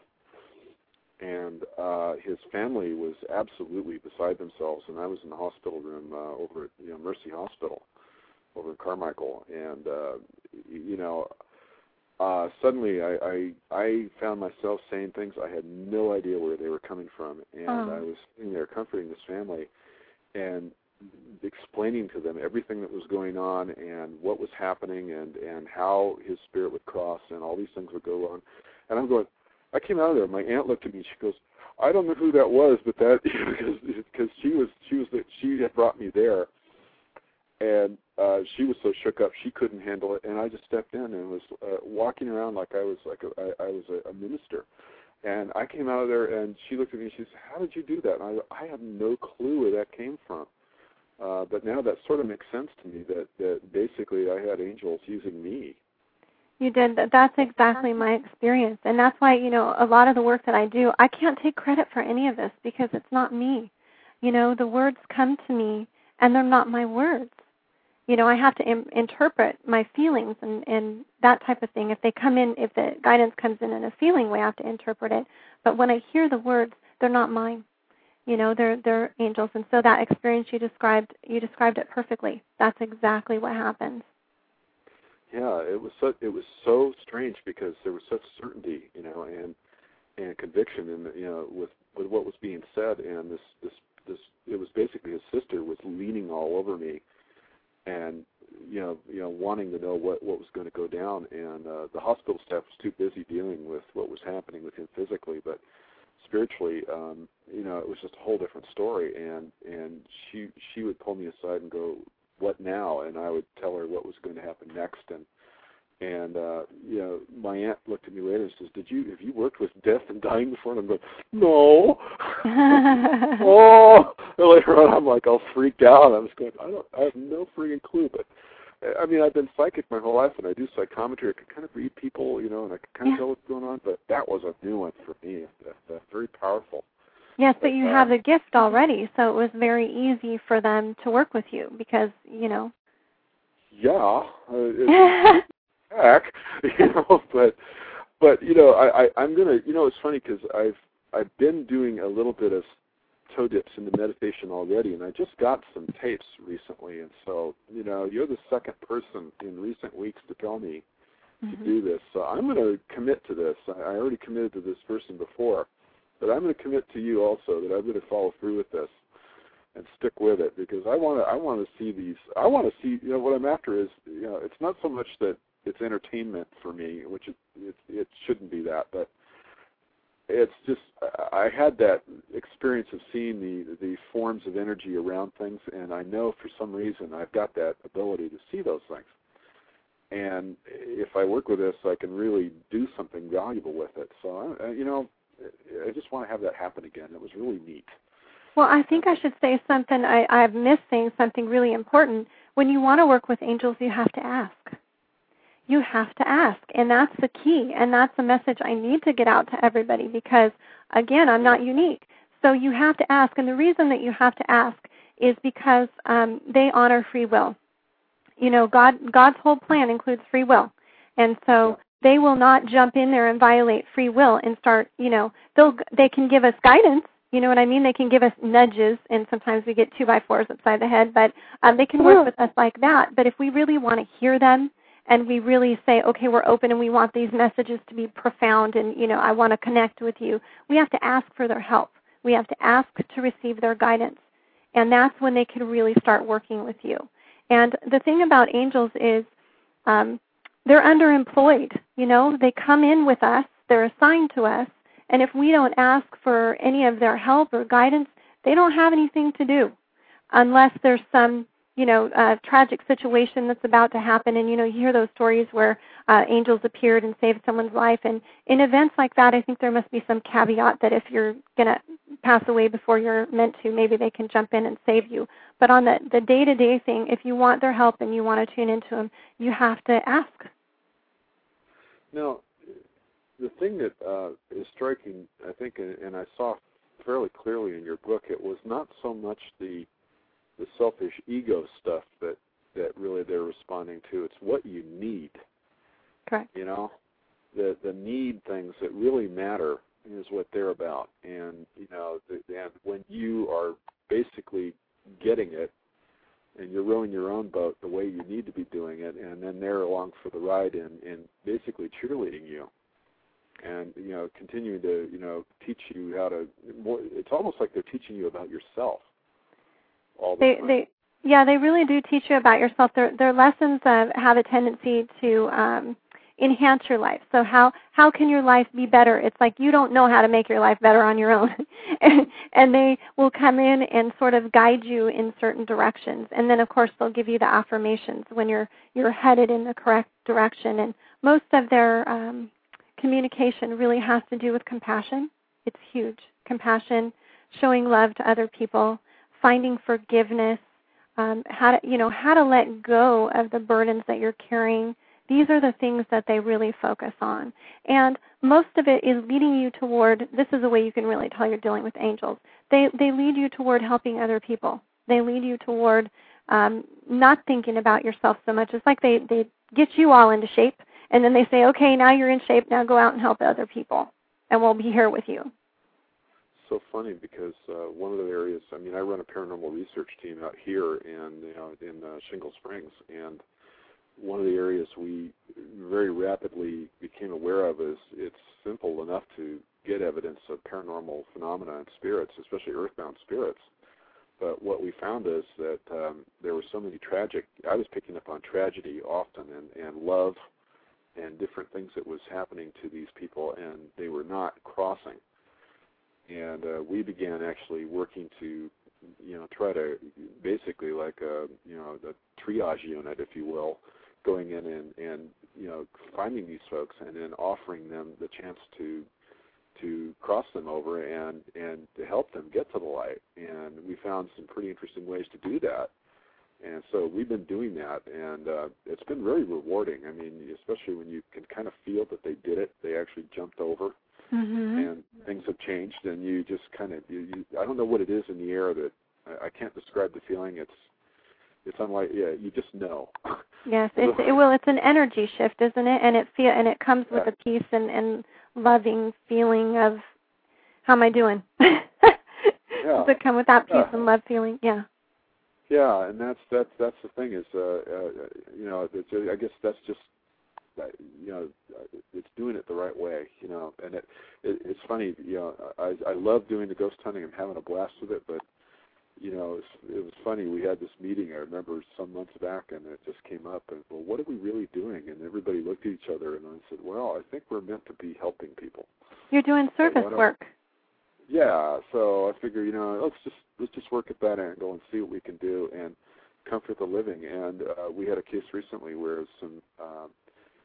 And uh, his family was absolutely beside themselves, and I was in the hospital room uh, over at you know, Mercy Hospital over in Carmichael. And, uh, you know, uh, suddenly I, I I found myself saying things I had no idea where they were coming from. And oh. I was sitting there comforting this family and explaining to them everything that was going on and what was happening and, and how his spirit would cross and all these things would go on. And I'm going, I came out of there. My aunt looked at me. She goes, I don't know who that was, but that because because she was she was the, she had brought me there, and uh, she was so shook up she couldn't handle it. And I just stepped in and was uh, walking around like I was like a, I, I was a, a minister. And I came out of there, and she looked at me and she said, "How did you do that?" And I I have no clue where that came from. Uh, but now that sort of makes sense to me, that, that basically I had angels using me. You did. That's exactly my experience. And that's why, you know, a lot of the work that I do, I can't take credit for any of this because it's not me. You know, the words come to me, and they're not my words. You know, I have to im- interpret my feelings and, and that type of thing. If they come in, if the guidance comes in in a feeling way, I have to interpret it. But when I hear the words, they're not mine. You know, they're they're angels, and so that experience you described, you described it perfectly. That's exactly what happens. Yeah, it was so it was so strange because there was such certainty, you know, and and conviction, in the, you know, with with what was being said, and this this this it was basically his sister was leaning all over me, and you know you know wanting to know what what was going to go down, and uh, the hospital staff was too busy dealing with what was happening with him physically, but spiritually, um, you know, it was just a whole different story. And, and she she would pull me aside and go, "What now?" And I would tell her what was going to happen next. And and uh, you know, my aunt looked at me later and says, "Did you have you worked with death and dying before?" And I'm going, "No." Oh, and later on, I'm like all freaked out. I was going, "I don't, I have no freaking clue." But I mean, I've been psychic my whole life, and I do psychometry. I can kind of read people, you know, and I can kind of yeah. tell what's going on. But that was a new one for me. That, that very powerful. Yes, but, but you uh, have the gift already, so it was very easy for them to work with you because, you know. Yeah, uh, it's back, you know, but but you know, I, I I'm gonna, you know, it's funny because I've I've been doing a little bit of toe dips into meditation already, and I just got some tapes recently, and so, you know, you're the second person in recent weeks to tell me mm-hmm. to do this, so I'm going to commit to this. I, I already committed to this person before, but I'm going to commit to you also that I'm going to follow through with this and stick with it, because I want to I want to see these, I want to see, you know, what I'm after is, you know, it's not so much that it's entertainment for me, which it, it, it shouldn't be that, but it's just, I had that experience of seeing the the forms of energy around things, and I know for some reason I've got that ability to see those things. And if I work with this, I can really do something valuable with it. So, I, you know, I just want to have that happen again. It was really neat. Well, I think I should say something. I, I've missed saying something really important. When you want to work with angels, you have to ask. You have to ask, and that's the key, and that's the message I need to get out to everybody because, again, I'm not unique. So you have to ask, and the reason that you have to ask is because um, they honor free will. You know, God, God's whole plan includes free will, and so they will not jump in there and violate free will and start, you know, they'll they can give us guidance. You know what I mean? They can give us nudges, and sometimes we get two by fours upside the head, but um, they can work with us like that. But if we really want to hear them, and we really say, okay, we're open and we want these messages to be profound and, you know, I want to connect with you, we have to ask for their help. We have to ask to receive their guidance. And that's when they can really start working with you. And the thing about angels is um, they're underemployed. You know, they come in with us, they're assigned to us, and if we don't ask for any of their help or guidance, they don't have anything to do unless there's some you know, uh, tragic situation that's about to happen. And, you know, you hear those stories where uh, angels appeared and saved someone's life. And in events like that, I think there must be some caveat that if you're going to pass away before you're meant to, maybe they can jump in and save you. But on the, the day-to-day thing, if you want their help and you want to tune into them, you have to ask. Now, the thing that uh, is striking, I think, and I saw fairly clearly in your book, it was not so much the the selfish ego stuff that, that really they're responding to. It's what you need. Correct. You know, the the need things that really matter is what they're about. And, you know, the, and when you are basically getting it and you're rowing your own boat the way you need to be doing it, and then they're along for the ride and, and basically cheerleading you and, you know, continuing to, you know, teach you how to, more, it's almost like they're teaching you about yourself. All the they, time. they, yeah, they really do teach you about yourself. Their, their lessons uh, have a tendency to um, enhance your life. So how, how can your life be better? It's like you don't know how to make your life better on your own. and, and they will come in and sort of guide you in certain directions. And then, of course, they'll give you the affirmations when you're, you're headed in the correct direction. And most of their um, communication really has to do with compassion. It's huge. Compassion, showing love to other people, finding forgiveness, um, how to, you know, how to let go of the burdens that you're carrying. These are the things that they really focus on. And most of it is leading you toward, this is a way you can really tell you're dealing with angels. They they lead you toward helping other people. They lead you toward um, not thinking about yourself so much. It's like they, they get you all into shape, and then they say, okay, now you're in shape, now go out and help other people, and we'll be here with you. So funny because uh, one of the areas, I mean, I run a paranormal research team out here in, you know, in uh, Shingle Springs, and one of the areas we very rapidly became aware of is it's simple enough to get evidence of paranormal phenomena and spirits, especially earthbound spirits. But what we found is that um, there were so many tragic, I was picking up on tragedy often and, and love and different things that was happening to these people, and they were not crossing. And uh, we began actually working to, you know, try to basically like a, you know, the triage unit, if you will, going in and, and, you know, finding these folks and then offering them the chance to to cross them over and, and to help them get to the light. And we found some pretty interesting ways to do that. And so we've been doing that, and uh, it's been very rewarding. I mean, especially when you can kind of feel that they did it. They actually jumped over. Mm-hmm. And things have changed, and you just kind of, you, you, I don't know what it is in the air that, I, I can't describe the feeling. It's it's unlike, yeah, you just know. Yes, it's, it will. It's an energy shift, isn't it? And it feel, and it comes with yeah. a peace and, and loving feeling of, how am I doing? yeah. Does it come with that peace yeah. and love feeling? Yeah. Yeah, and that's that's that's the thing is, uh, uh, you know, it's, I guess that's just, you know, it's doing it the right way, you know, and it, it it's funny, you know, I I love doing the ghost hunting and having a blast with it, but, you know, it, it was funny, we had this meeting, I remember some months back, and it just came up, and, well, what are we really doing? And everybody looked at each other, and I said, well, I think we're meant to be helping people. You're doing service work. Yeah, so I figure, you know, let's just, let's just work at that angle and see what we can do, and comfort the living, and uh, we had a case recently where some, um,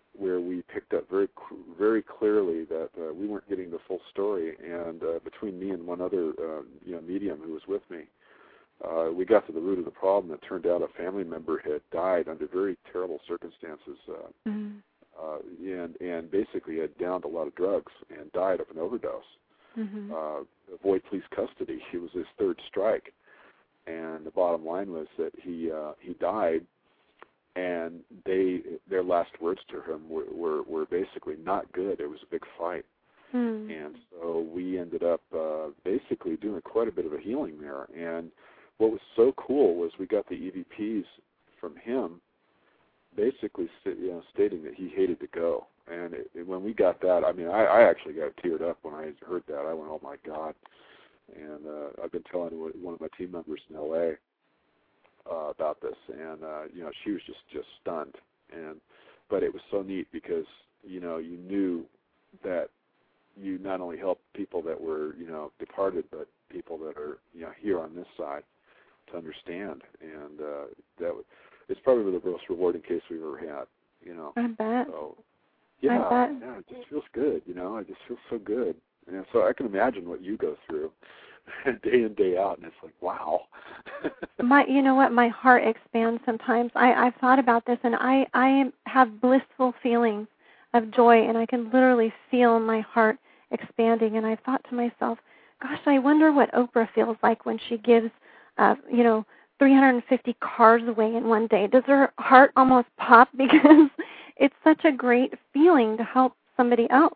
where we picked up very very clearly that uh, we weren't getting the full story, and uh, between me and one other uh, you know medium who was with me, uh, we got to the root of the problem. It turned out a family member had died under very terrible circumstances, uh, mm-hmm. uh, and and basically had downed a lot of drugs and died of an overdose. Mm-hmm. Uh, avoid police custody. It was his third strike, and the bottom line was that he uh, he died. And they, their last words to him were, were, were basically not good. It was a big fight. Hmm. And so we ended up uh, basically doing quite a bit of a healing there. And what was so cool was we got the E V Ps from him basically you know, stating that he hated to go. And it, it, when we got that, I mean, I, I actually got teared up when I heard that. I went, oh, my God. And uh, I've been telling one of my team members in L A Uh, about this, and uh, you know, she was just, just stunned. And but it was so neat because you know you knew that you not only helped people that were you know departed, but people that are you know here on this side to understand. And uh, that was, it's probably the most rewarding case we've ever had. You know, I bet. So, yeah, I bet. yeah, it just feels good. You know, it just feels so good. And so I can imagine what you go through. Day in, day out, and it's like, wow. my, you know what? My heart expands sometimes. I, I've thought about this, and I, I have blissful feelings of joy, and I can literally feel my heart expanding. And I've thought to myself, gosh, I wonder what Oprah feels like when she gives, uh, you know, three hundred fifty cars away in one day. Does her heart almost pop because it's such a great feeling to help somebody else?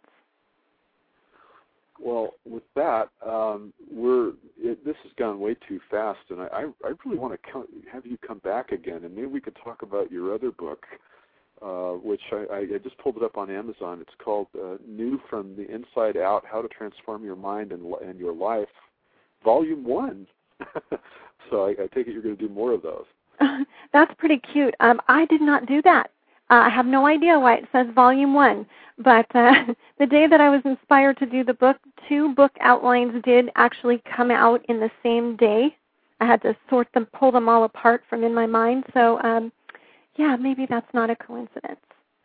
Well, with that, um, we're it, this has gone way too fast, and I, I, I really want to come, have you come back again, and maybe we could talk about your other book, uh, which I, I just pulled it up on Amazon. It's called uh, New from the Inside Out, How to Transform Your Mind and, and Your Life, Volume one. So I, I take it you're going to do more of those. That's pretty cute. Um, I did not do that. Uh, I have no idea why it says Volume one, but uh, the day that I was inspired to do the book, two book outlines did actually come out in the same day. I had to sort them, pull them all apart from in my mind. So, um, yeah, maybe that's not a coincidence.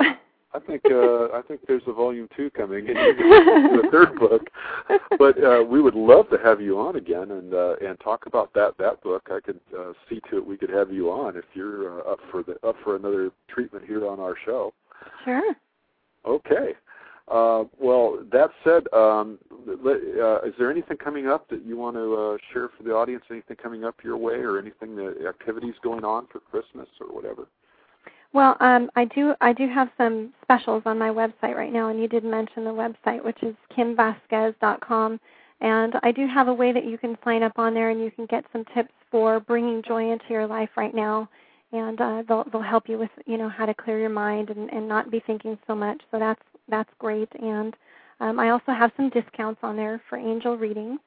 I think uh, I think there's a volume two coming in the third book, but uh, we would love to have you on again and uh, and talk about that that book. I could uh, see to it we could have you on if you're uh, up for the up for another treatment here on our show. Sure. Okay. Uh, well, that said, um, uh, is there anything coming up that you want to uh, share for the audience? Anything coming up your way, or anything that activities going on for Christmas or whatever? Well, um, I do I do have some specials on my website right now, and you did mention the website, which is kim vasquez dot com. And I do have a way that you can sign up on there, and you can get some tips for bringing joy into your life right now. And uh, they'll they'll help you with you know how to clear your mind and, and not be thinking so much. So that's that's great. And um, I also have some discounts on there for angel readings.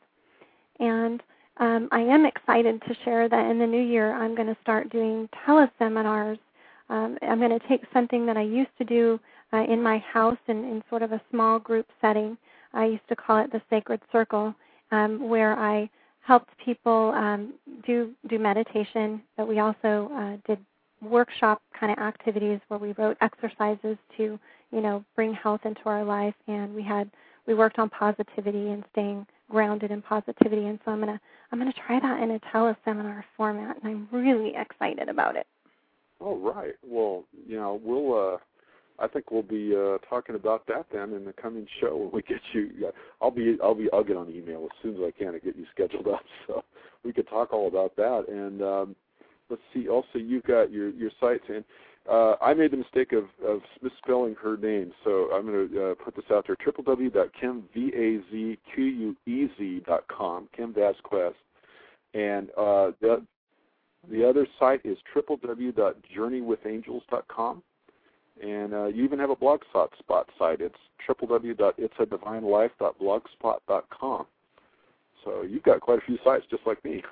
And um, I am excited to share that in the new year I'm going to start doing teleseminars. Um, I'm going to take something that I used to do uh, in my house in, in sort of a small group setting. I used to call it the Sacred Circle, um, where I helped people um, do do meditation, but we also uh, did workshop kind of activities where we wrote exercises to, you know, bring health into our life, and we had we worked on positivity and staying grounded in positivity. And so I'm gonna I'm gonna try that in a teleseminar format, and I'm really excited about it. Oh, right. Well, you know, we'll. Uh, I think we'll be uh, talking about that then in the coming show when we get you. Uh, I'll be. I'll be. I'll get on the email as soon as I can to get you scheduled up, so we could talk all about that. And um, let's see. Also, you've got your your sites, and uh, I made the mistake of, of misspelling her name, so I'm going to uh, put this out there: w w w dot kim vazquez dot com, Kim Vasquez, and uh, the. The other site is w w w dot journey with angels dot com, and uh, you even have a blogspot site. It's w w w dot its a divine life dot blogspot dot com. So you've got quite a few sites just like me.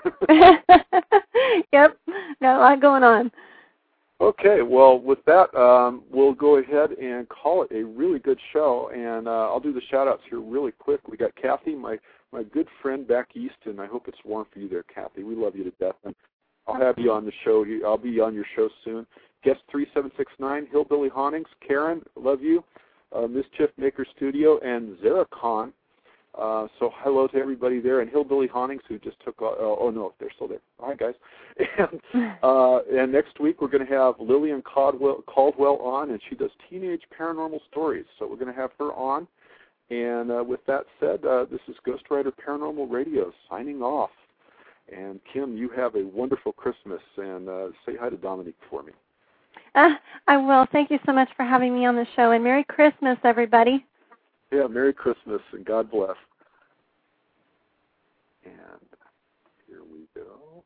Yep, got a lot going on. Okay, well, with that, um, we'll go ahead and call it a really good show, and uh, I'll do the shout-outs here really quick. We got Kathy, my, my good friend back east, and I hope it's warm for you there, Kathy. We love you to death. And I'll have you on the show. I'll be on your show soon. Guest three seven six nine, Hillbilly Hauntings, Karen, love you, uh, Mischief Maker Studio, and Zeracon. Uh, so hello to everybody there, and Hillbilly Hauntings, who just took, uh, oh no, they're still there. All right, guys. And, uh, and next week we're going to have Lillian Caldwell, Caldwell on, and she does teenage paranormal stories. So we're going to have her on. And uh, with that said, uh, this is Ghostwriter Paranormal Radio signing off. And Kim, you have a wonderful Christmas, and uh, say hi to Dominique for me. Uh, I will. Thank you so much for having me on the show, and Merry Christmas, everybody. Yeah, Merry Christmas, and God bless. And here we go.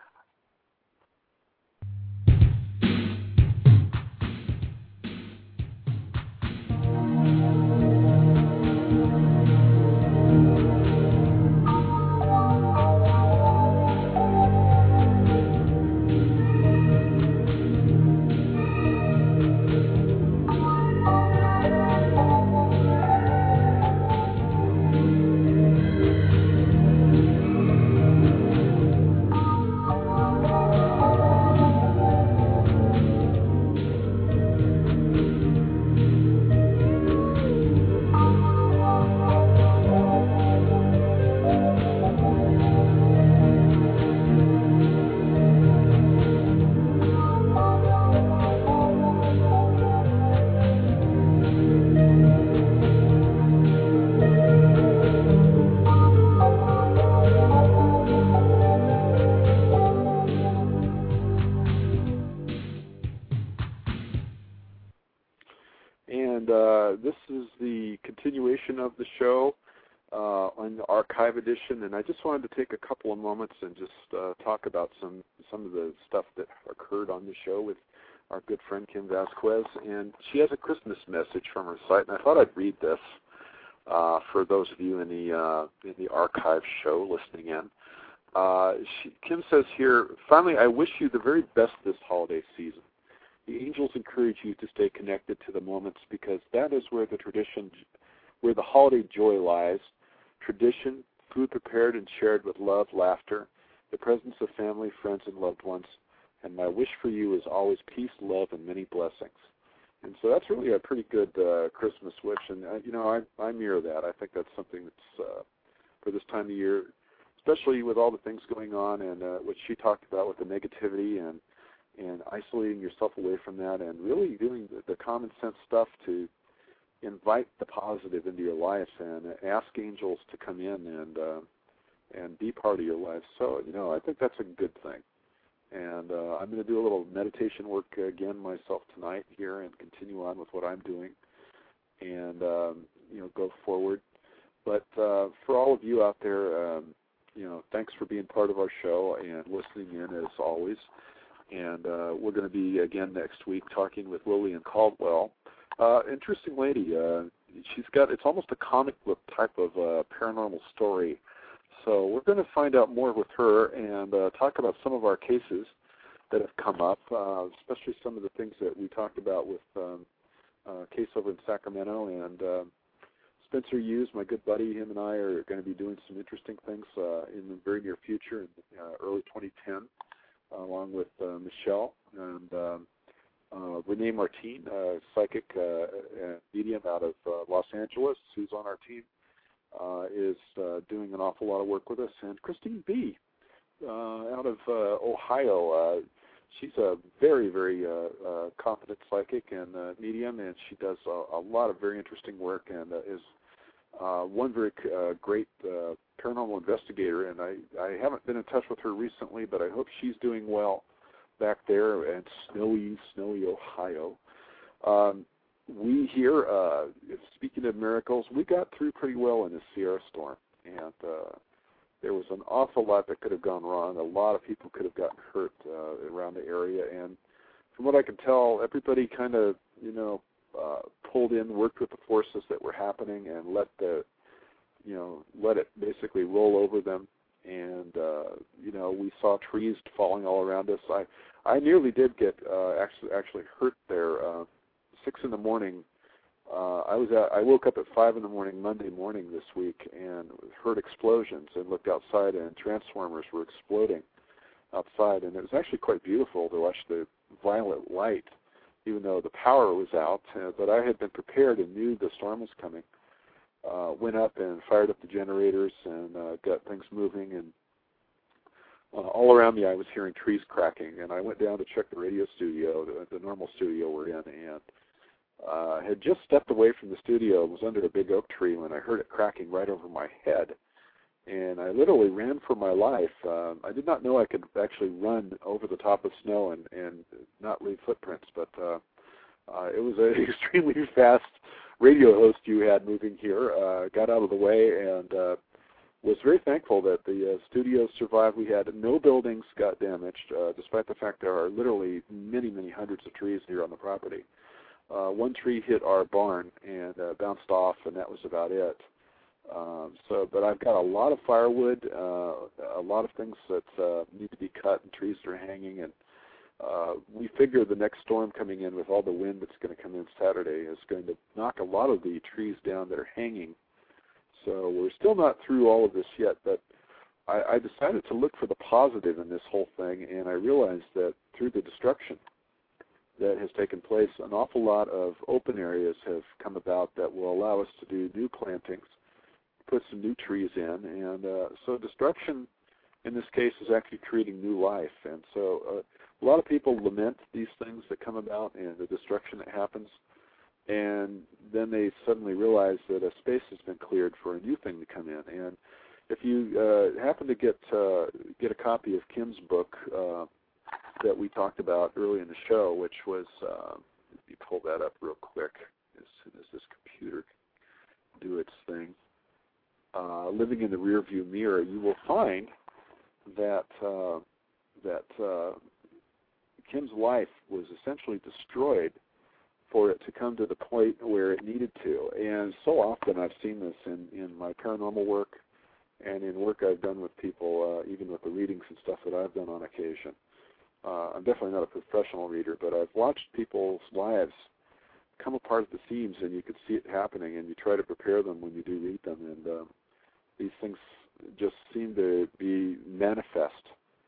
Of the show uh, on the archive edition, and I just wanted to take a couple of moments and just uh, talk about some some of the stuff that occurred on the show with our good friend Kim Vasquez. And she has a Christmas message from her site, and I thought I'd read this uh, for those of you in the uh, in the archive show listening in. Uh, she, Kim says here, finally, I wish you the very best this holiday season. The angels encourage you to stay connected to the moments, because that is where the tradition where the holiday joy lies. Tradition, food prepared and shared with love, laughter, the presence of family, friends, and loved ones. And my wish for you is always peace, love, and many blessings. And so that's really a pretty good uh, Christmas wish. And, uh, you know, I, I mirror that. I think that's something that's, uh, for this time of year, especially with all the things going on and uh, what she talked about with the negativity and, and isolating yourself away from that, and really doing the, the common sense stuff to invite the positive into your life and ask angels to come in and uh, and be part of your life. So, you know, I think that's a good thing. And uh, I'm going to do a little meditation work again myself tonight here and continue on with what I'm doing and, um, you know, go forward. But uh, for all of you out there, um, you know, thanks for being part of our show and listening in as always. And uh, we're going to be, again, next week talking with Lillian Caldwell. Uh, interesting lady. Uh, she's got, it's almost a comic book type of uh, paranormal story. So we're going to find out more with her and uh, talk about some of our cases that have come up, uh, especially some of the things that we talked about with um, a case over in Sacramento. And uh, Spencer Hughes, my good buddy, him and I are going to be doing some interesting things uh, in the very near future, in uh, early twenty ten, uh, along with uh, Michelle and um, Uh, Renee Martin, uh, psychic uh, medium out of uh, Los Angeles, who's on our team, uh, is uh, doing an awful lot of work with us. And Christine B. Uh, out of uh, Ohio, uh, she's a very, very uh, uh, competent psychic and uh, medium, and she does a, a lot of very interesting work and uh, is uh, one very uh, great uh, paranormal investigator. And I, I haven't been in touch with her recently, but I hope she's doing well back there in snowy, snowy Ohio. Um, we here, uh, speaking of miracles, we got through pretty well in the Sierra storm, and uh, there was an awful lot that could have gone wrong. A lot of people could have gotten hurt uh, around the area, and from what I can tell, everybody kind of, you know, uh, pulled in, worked with the forces that were happening, and let the, you know, let it basically roll over them. And, uh, you know, we saw trees falling all around us. I, I nearly did get uh, actually actually hurt there. Uh, six in the morning, uh, I was at, I woke up at five in the morning Monday morning this week and heard explosions and looked outside, and transformers were exploding outside. And it was actually quite beautiful to watch the violet light, even though the power was out. Uh, but I had been prepared and knew the storm was coming. Uh, went up and fired up the generators and uh, got things moving. And uh, all around me I was hearing trees cracking. And I went down to check the radio studio, the, the normal studio we're in, and uh, had just stepped away from the studio and was under a big oak tree when I heard it cracking right over my head. And I literally ran for my life. Um, I did not know I could actually run over the top of snow and, and not leave footprints, but uh, uh, it was an extremely fast radio host you had moving here. Uh, got out of the way and uh, was very thankful that the uh, studio survived. We had no buildings got damaged, uh, despite the fact there are literally many, many hundreds of trees here on the property. Uh, one tree hit our barn and uh, bounced off, and that was about it. Um, so, but I've got a lot of firewood, uh, a lot of things that uh, need to be cut, and trees that are hanging. And uh, we figure the next storm coming in with all the wind that's going to come in Saturday is going to knock a lot of the trees down that are hanging. So we're still not through all of this yet, but I, I decided to look for the positive in this whole thing, and I realized that through the destruction that has taken place, an awful lot of open areas have come about that will allow us to do new plantings, put some new trees in, and uh, so destruction in this case is actually creating new life. And so uh, a lot of people lament these things that come about and the destruction that happens, and then they suddenly realize that a space has been cleared for a new thing to come in. And if you uh, happen to get uh, get a copy of Kim's book uh, that we talked about early in the show, which was, uh, let me pull that up real quick as soon as this computer can do its thing. Uh, Living in the Rearview Mirror, you will find that uh, that uh, Kim's life was essentially destroyed for it to come to the point where it needed to. And so often I've seen this in, in my paranormal work and in work I've done with people, uh, even with the readings and stuff that I've done on occasion. Uh, I'm definitely not a professional reader, but I've watched people's lives come apart at the seams, and you can see it happening, and you try to prepare them when you do read them, and um, these things just seem to be manifest,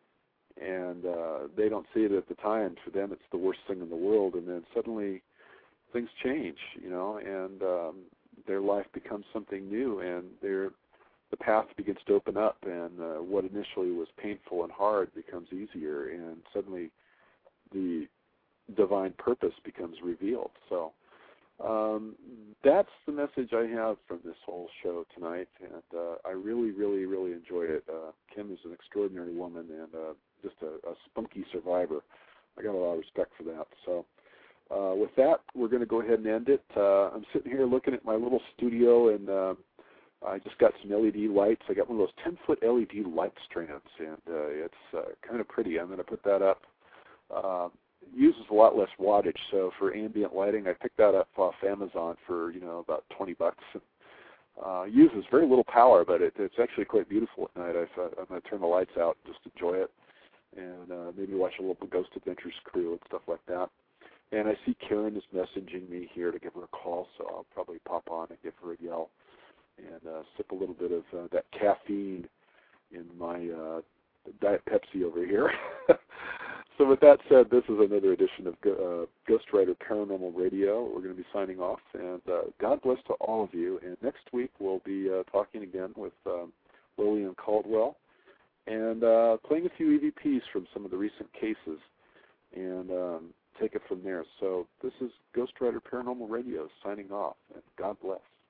and uh, they don't see it at the time. For them, it's the worst thing in the world, and then suddenly things change, you know, and um, their life becomes something new, and their the path begins to open up, and uh, what initially was painful and hard becomes easier, and suddenly the divine purpose becomes revealed. So um, that's the message I have from this whole show tonight, and uh, I really, really, really enjoyed it. Uh, Kim is an extraordinary woman and uh, just a, a spunky survivor. I got a lot of respect for that. So uh, with that, we're going to go ahead and end it. Uh, I'm sitting here looking at my little studio, and uh, I just got some L E D lights. I got one of those ten-foot L E D light strands, and uh, it's uh, kind of pretty. I'm going to put that up. Uh, uses a lot less wattage, so for ambient lighting, I picked that up off Amazon for, you know, about twenty bucks. Uh, uses very little power, but it, it's actually quite beautiful at night. I, I'm going to turn the lights out and just enjoy it, and uh, maybe watch a little Ghost Adventures crew and stuff like that. And I see Karen is messaging me here to give her a call, so I'll probably pop on and give her a yell and uh, sip a little bit of uh, that caffeine in my uh, Diet Pepsi over here. So with that said, this is another edition of uh, Ghost Rider Paranormal Radio. We're going to be signing off, and uh, God bless to all of you. And next week we'll be uh, talking again with um, Lillian Caldwell and uh, playing a few E V Ps from some of the recent cases and um, take it from there. So this is Ghost Rider Paranormal Radio signing off, and God bless.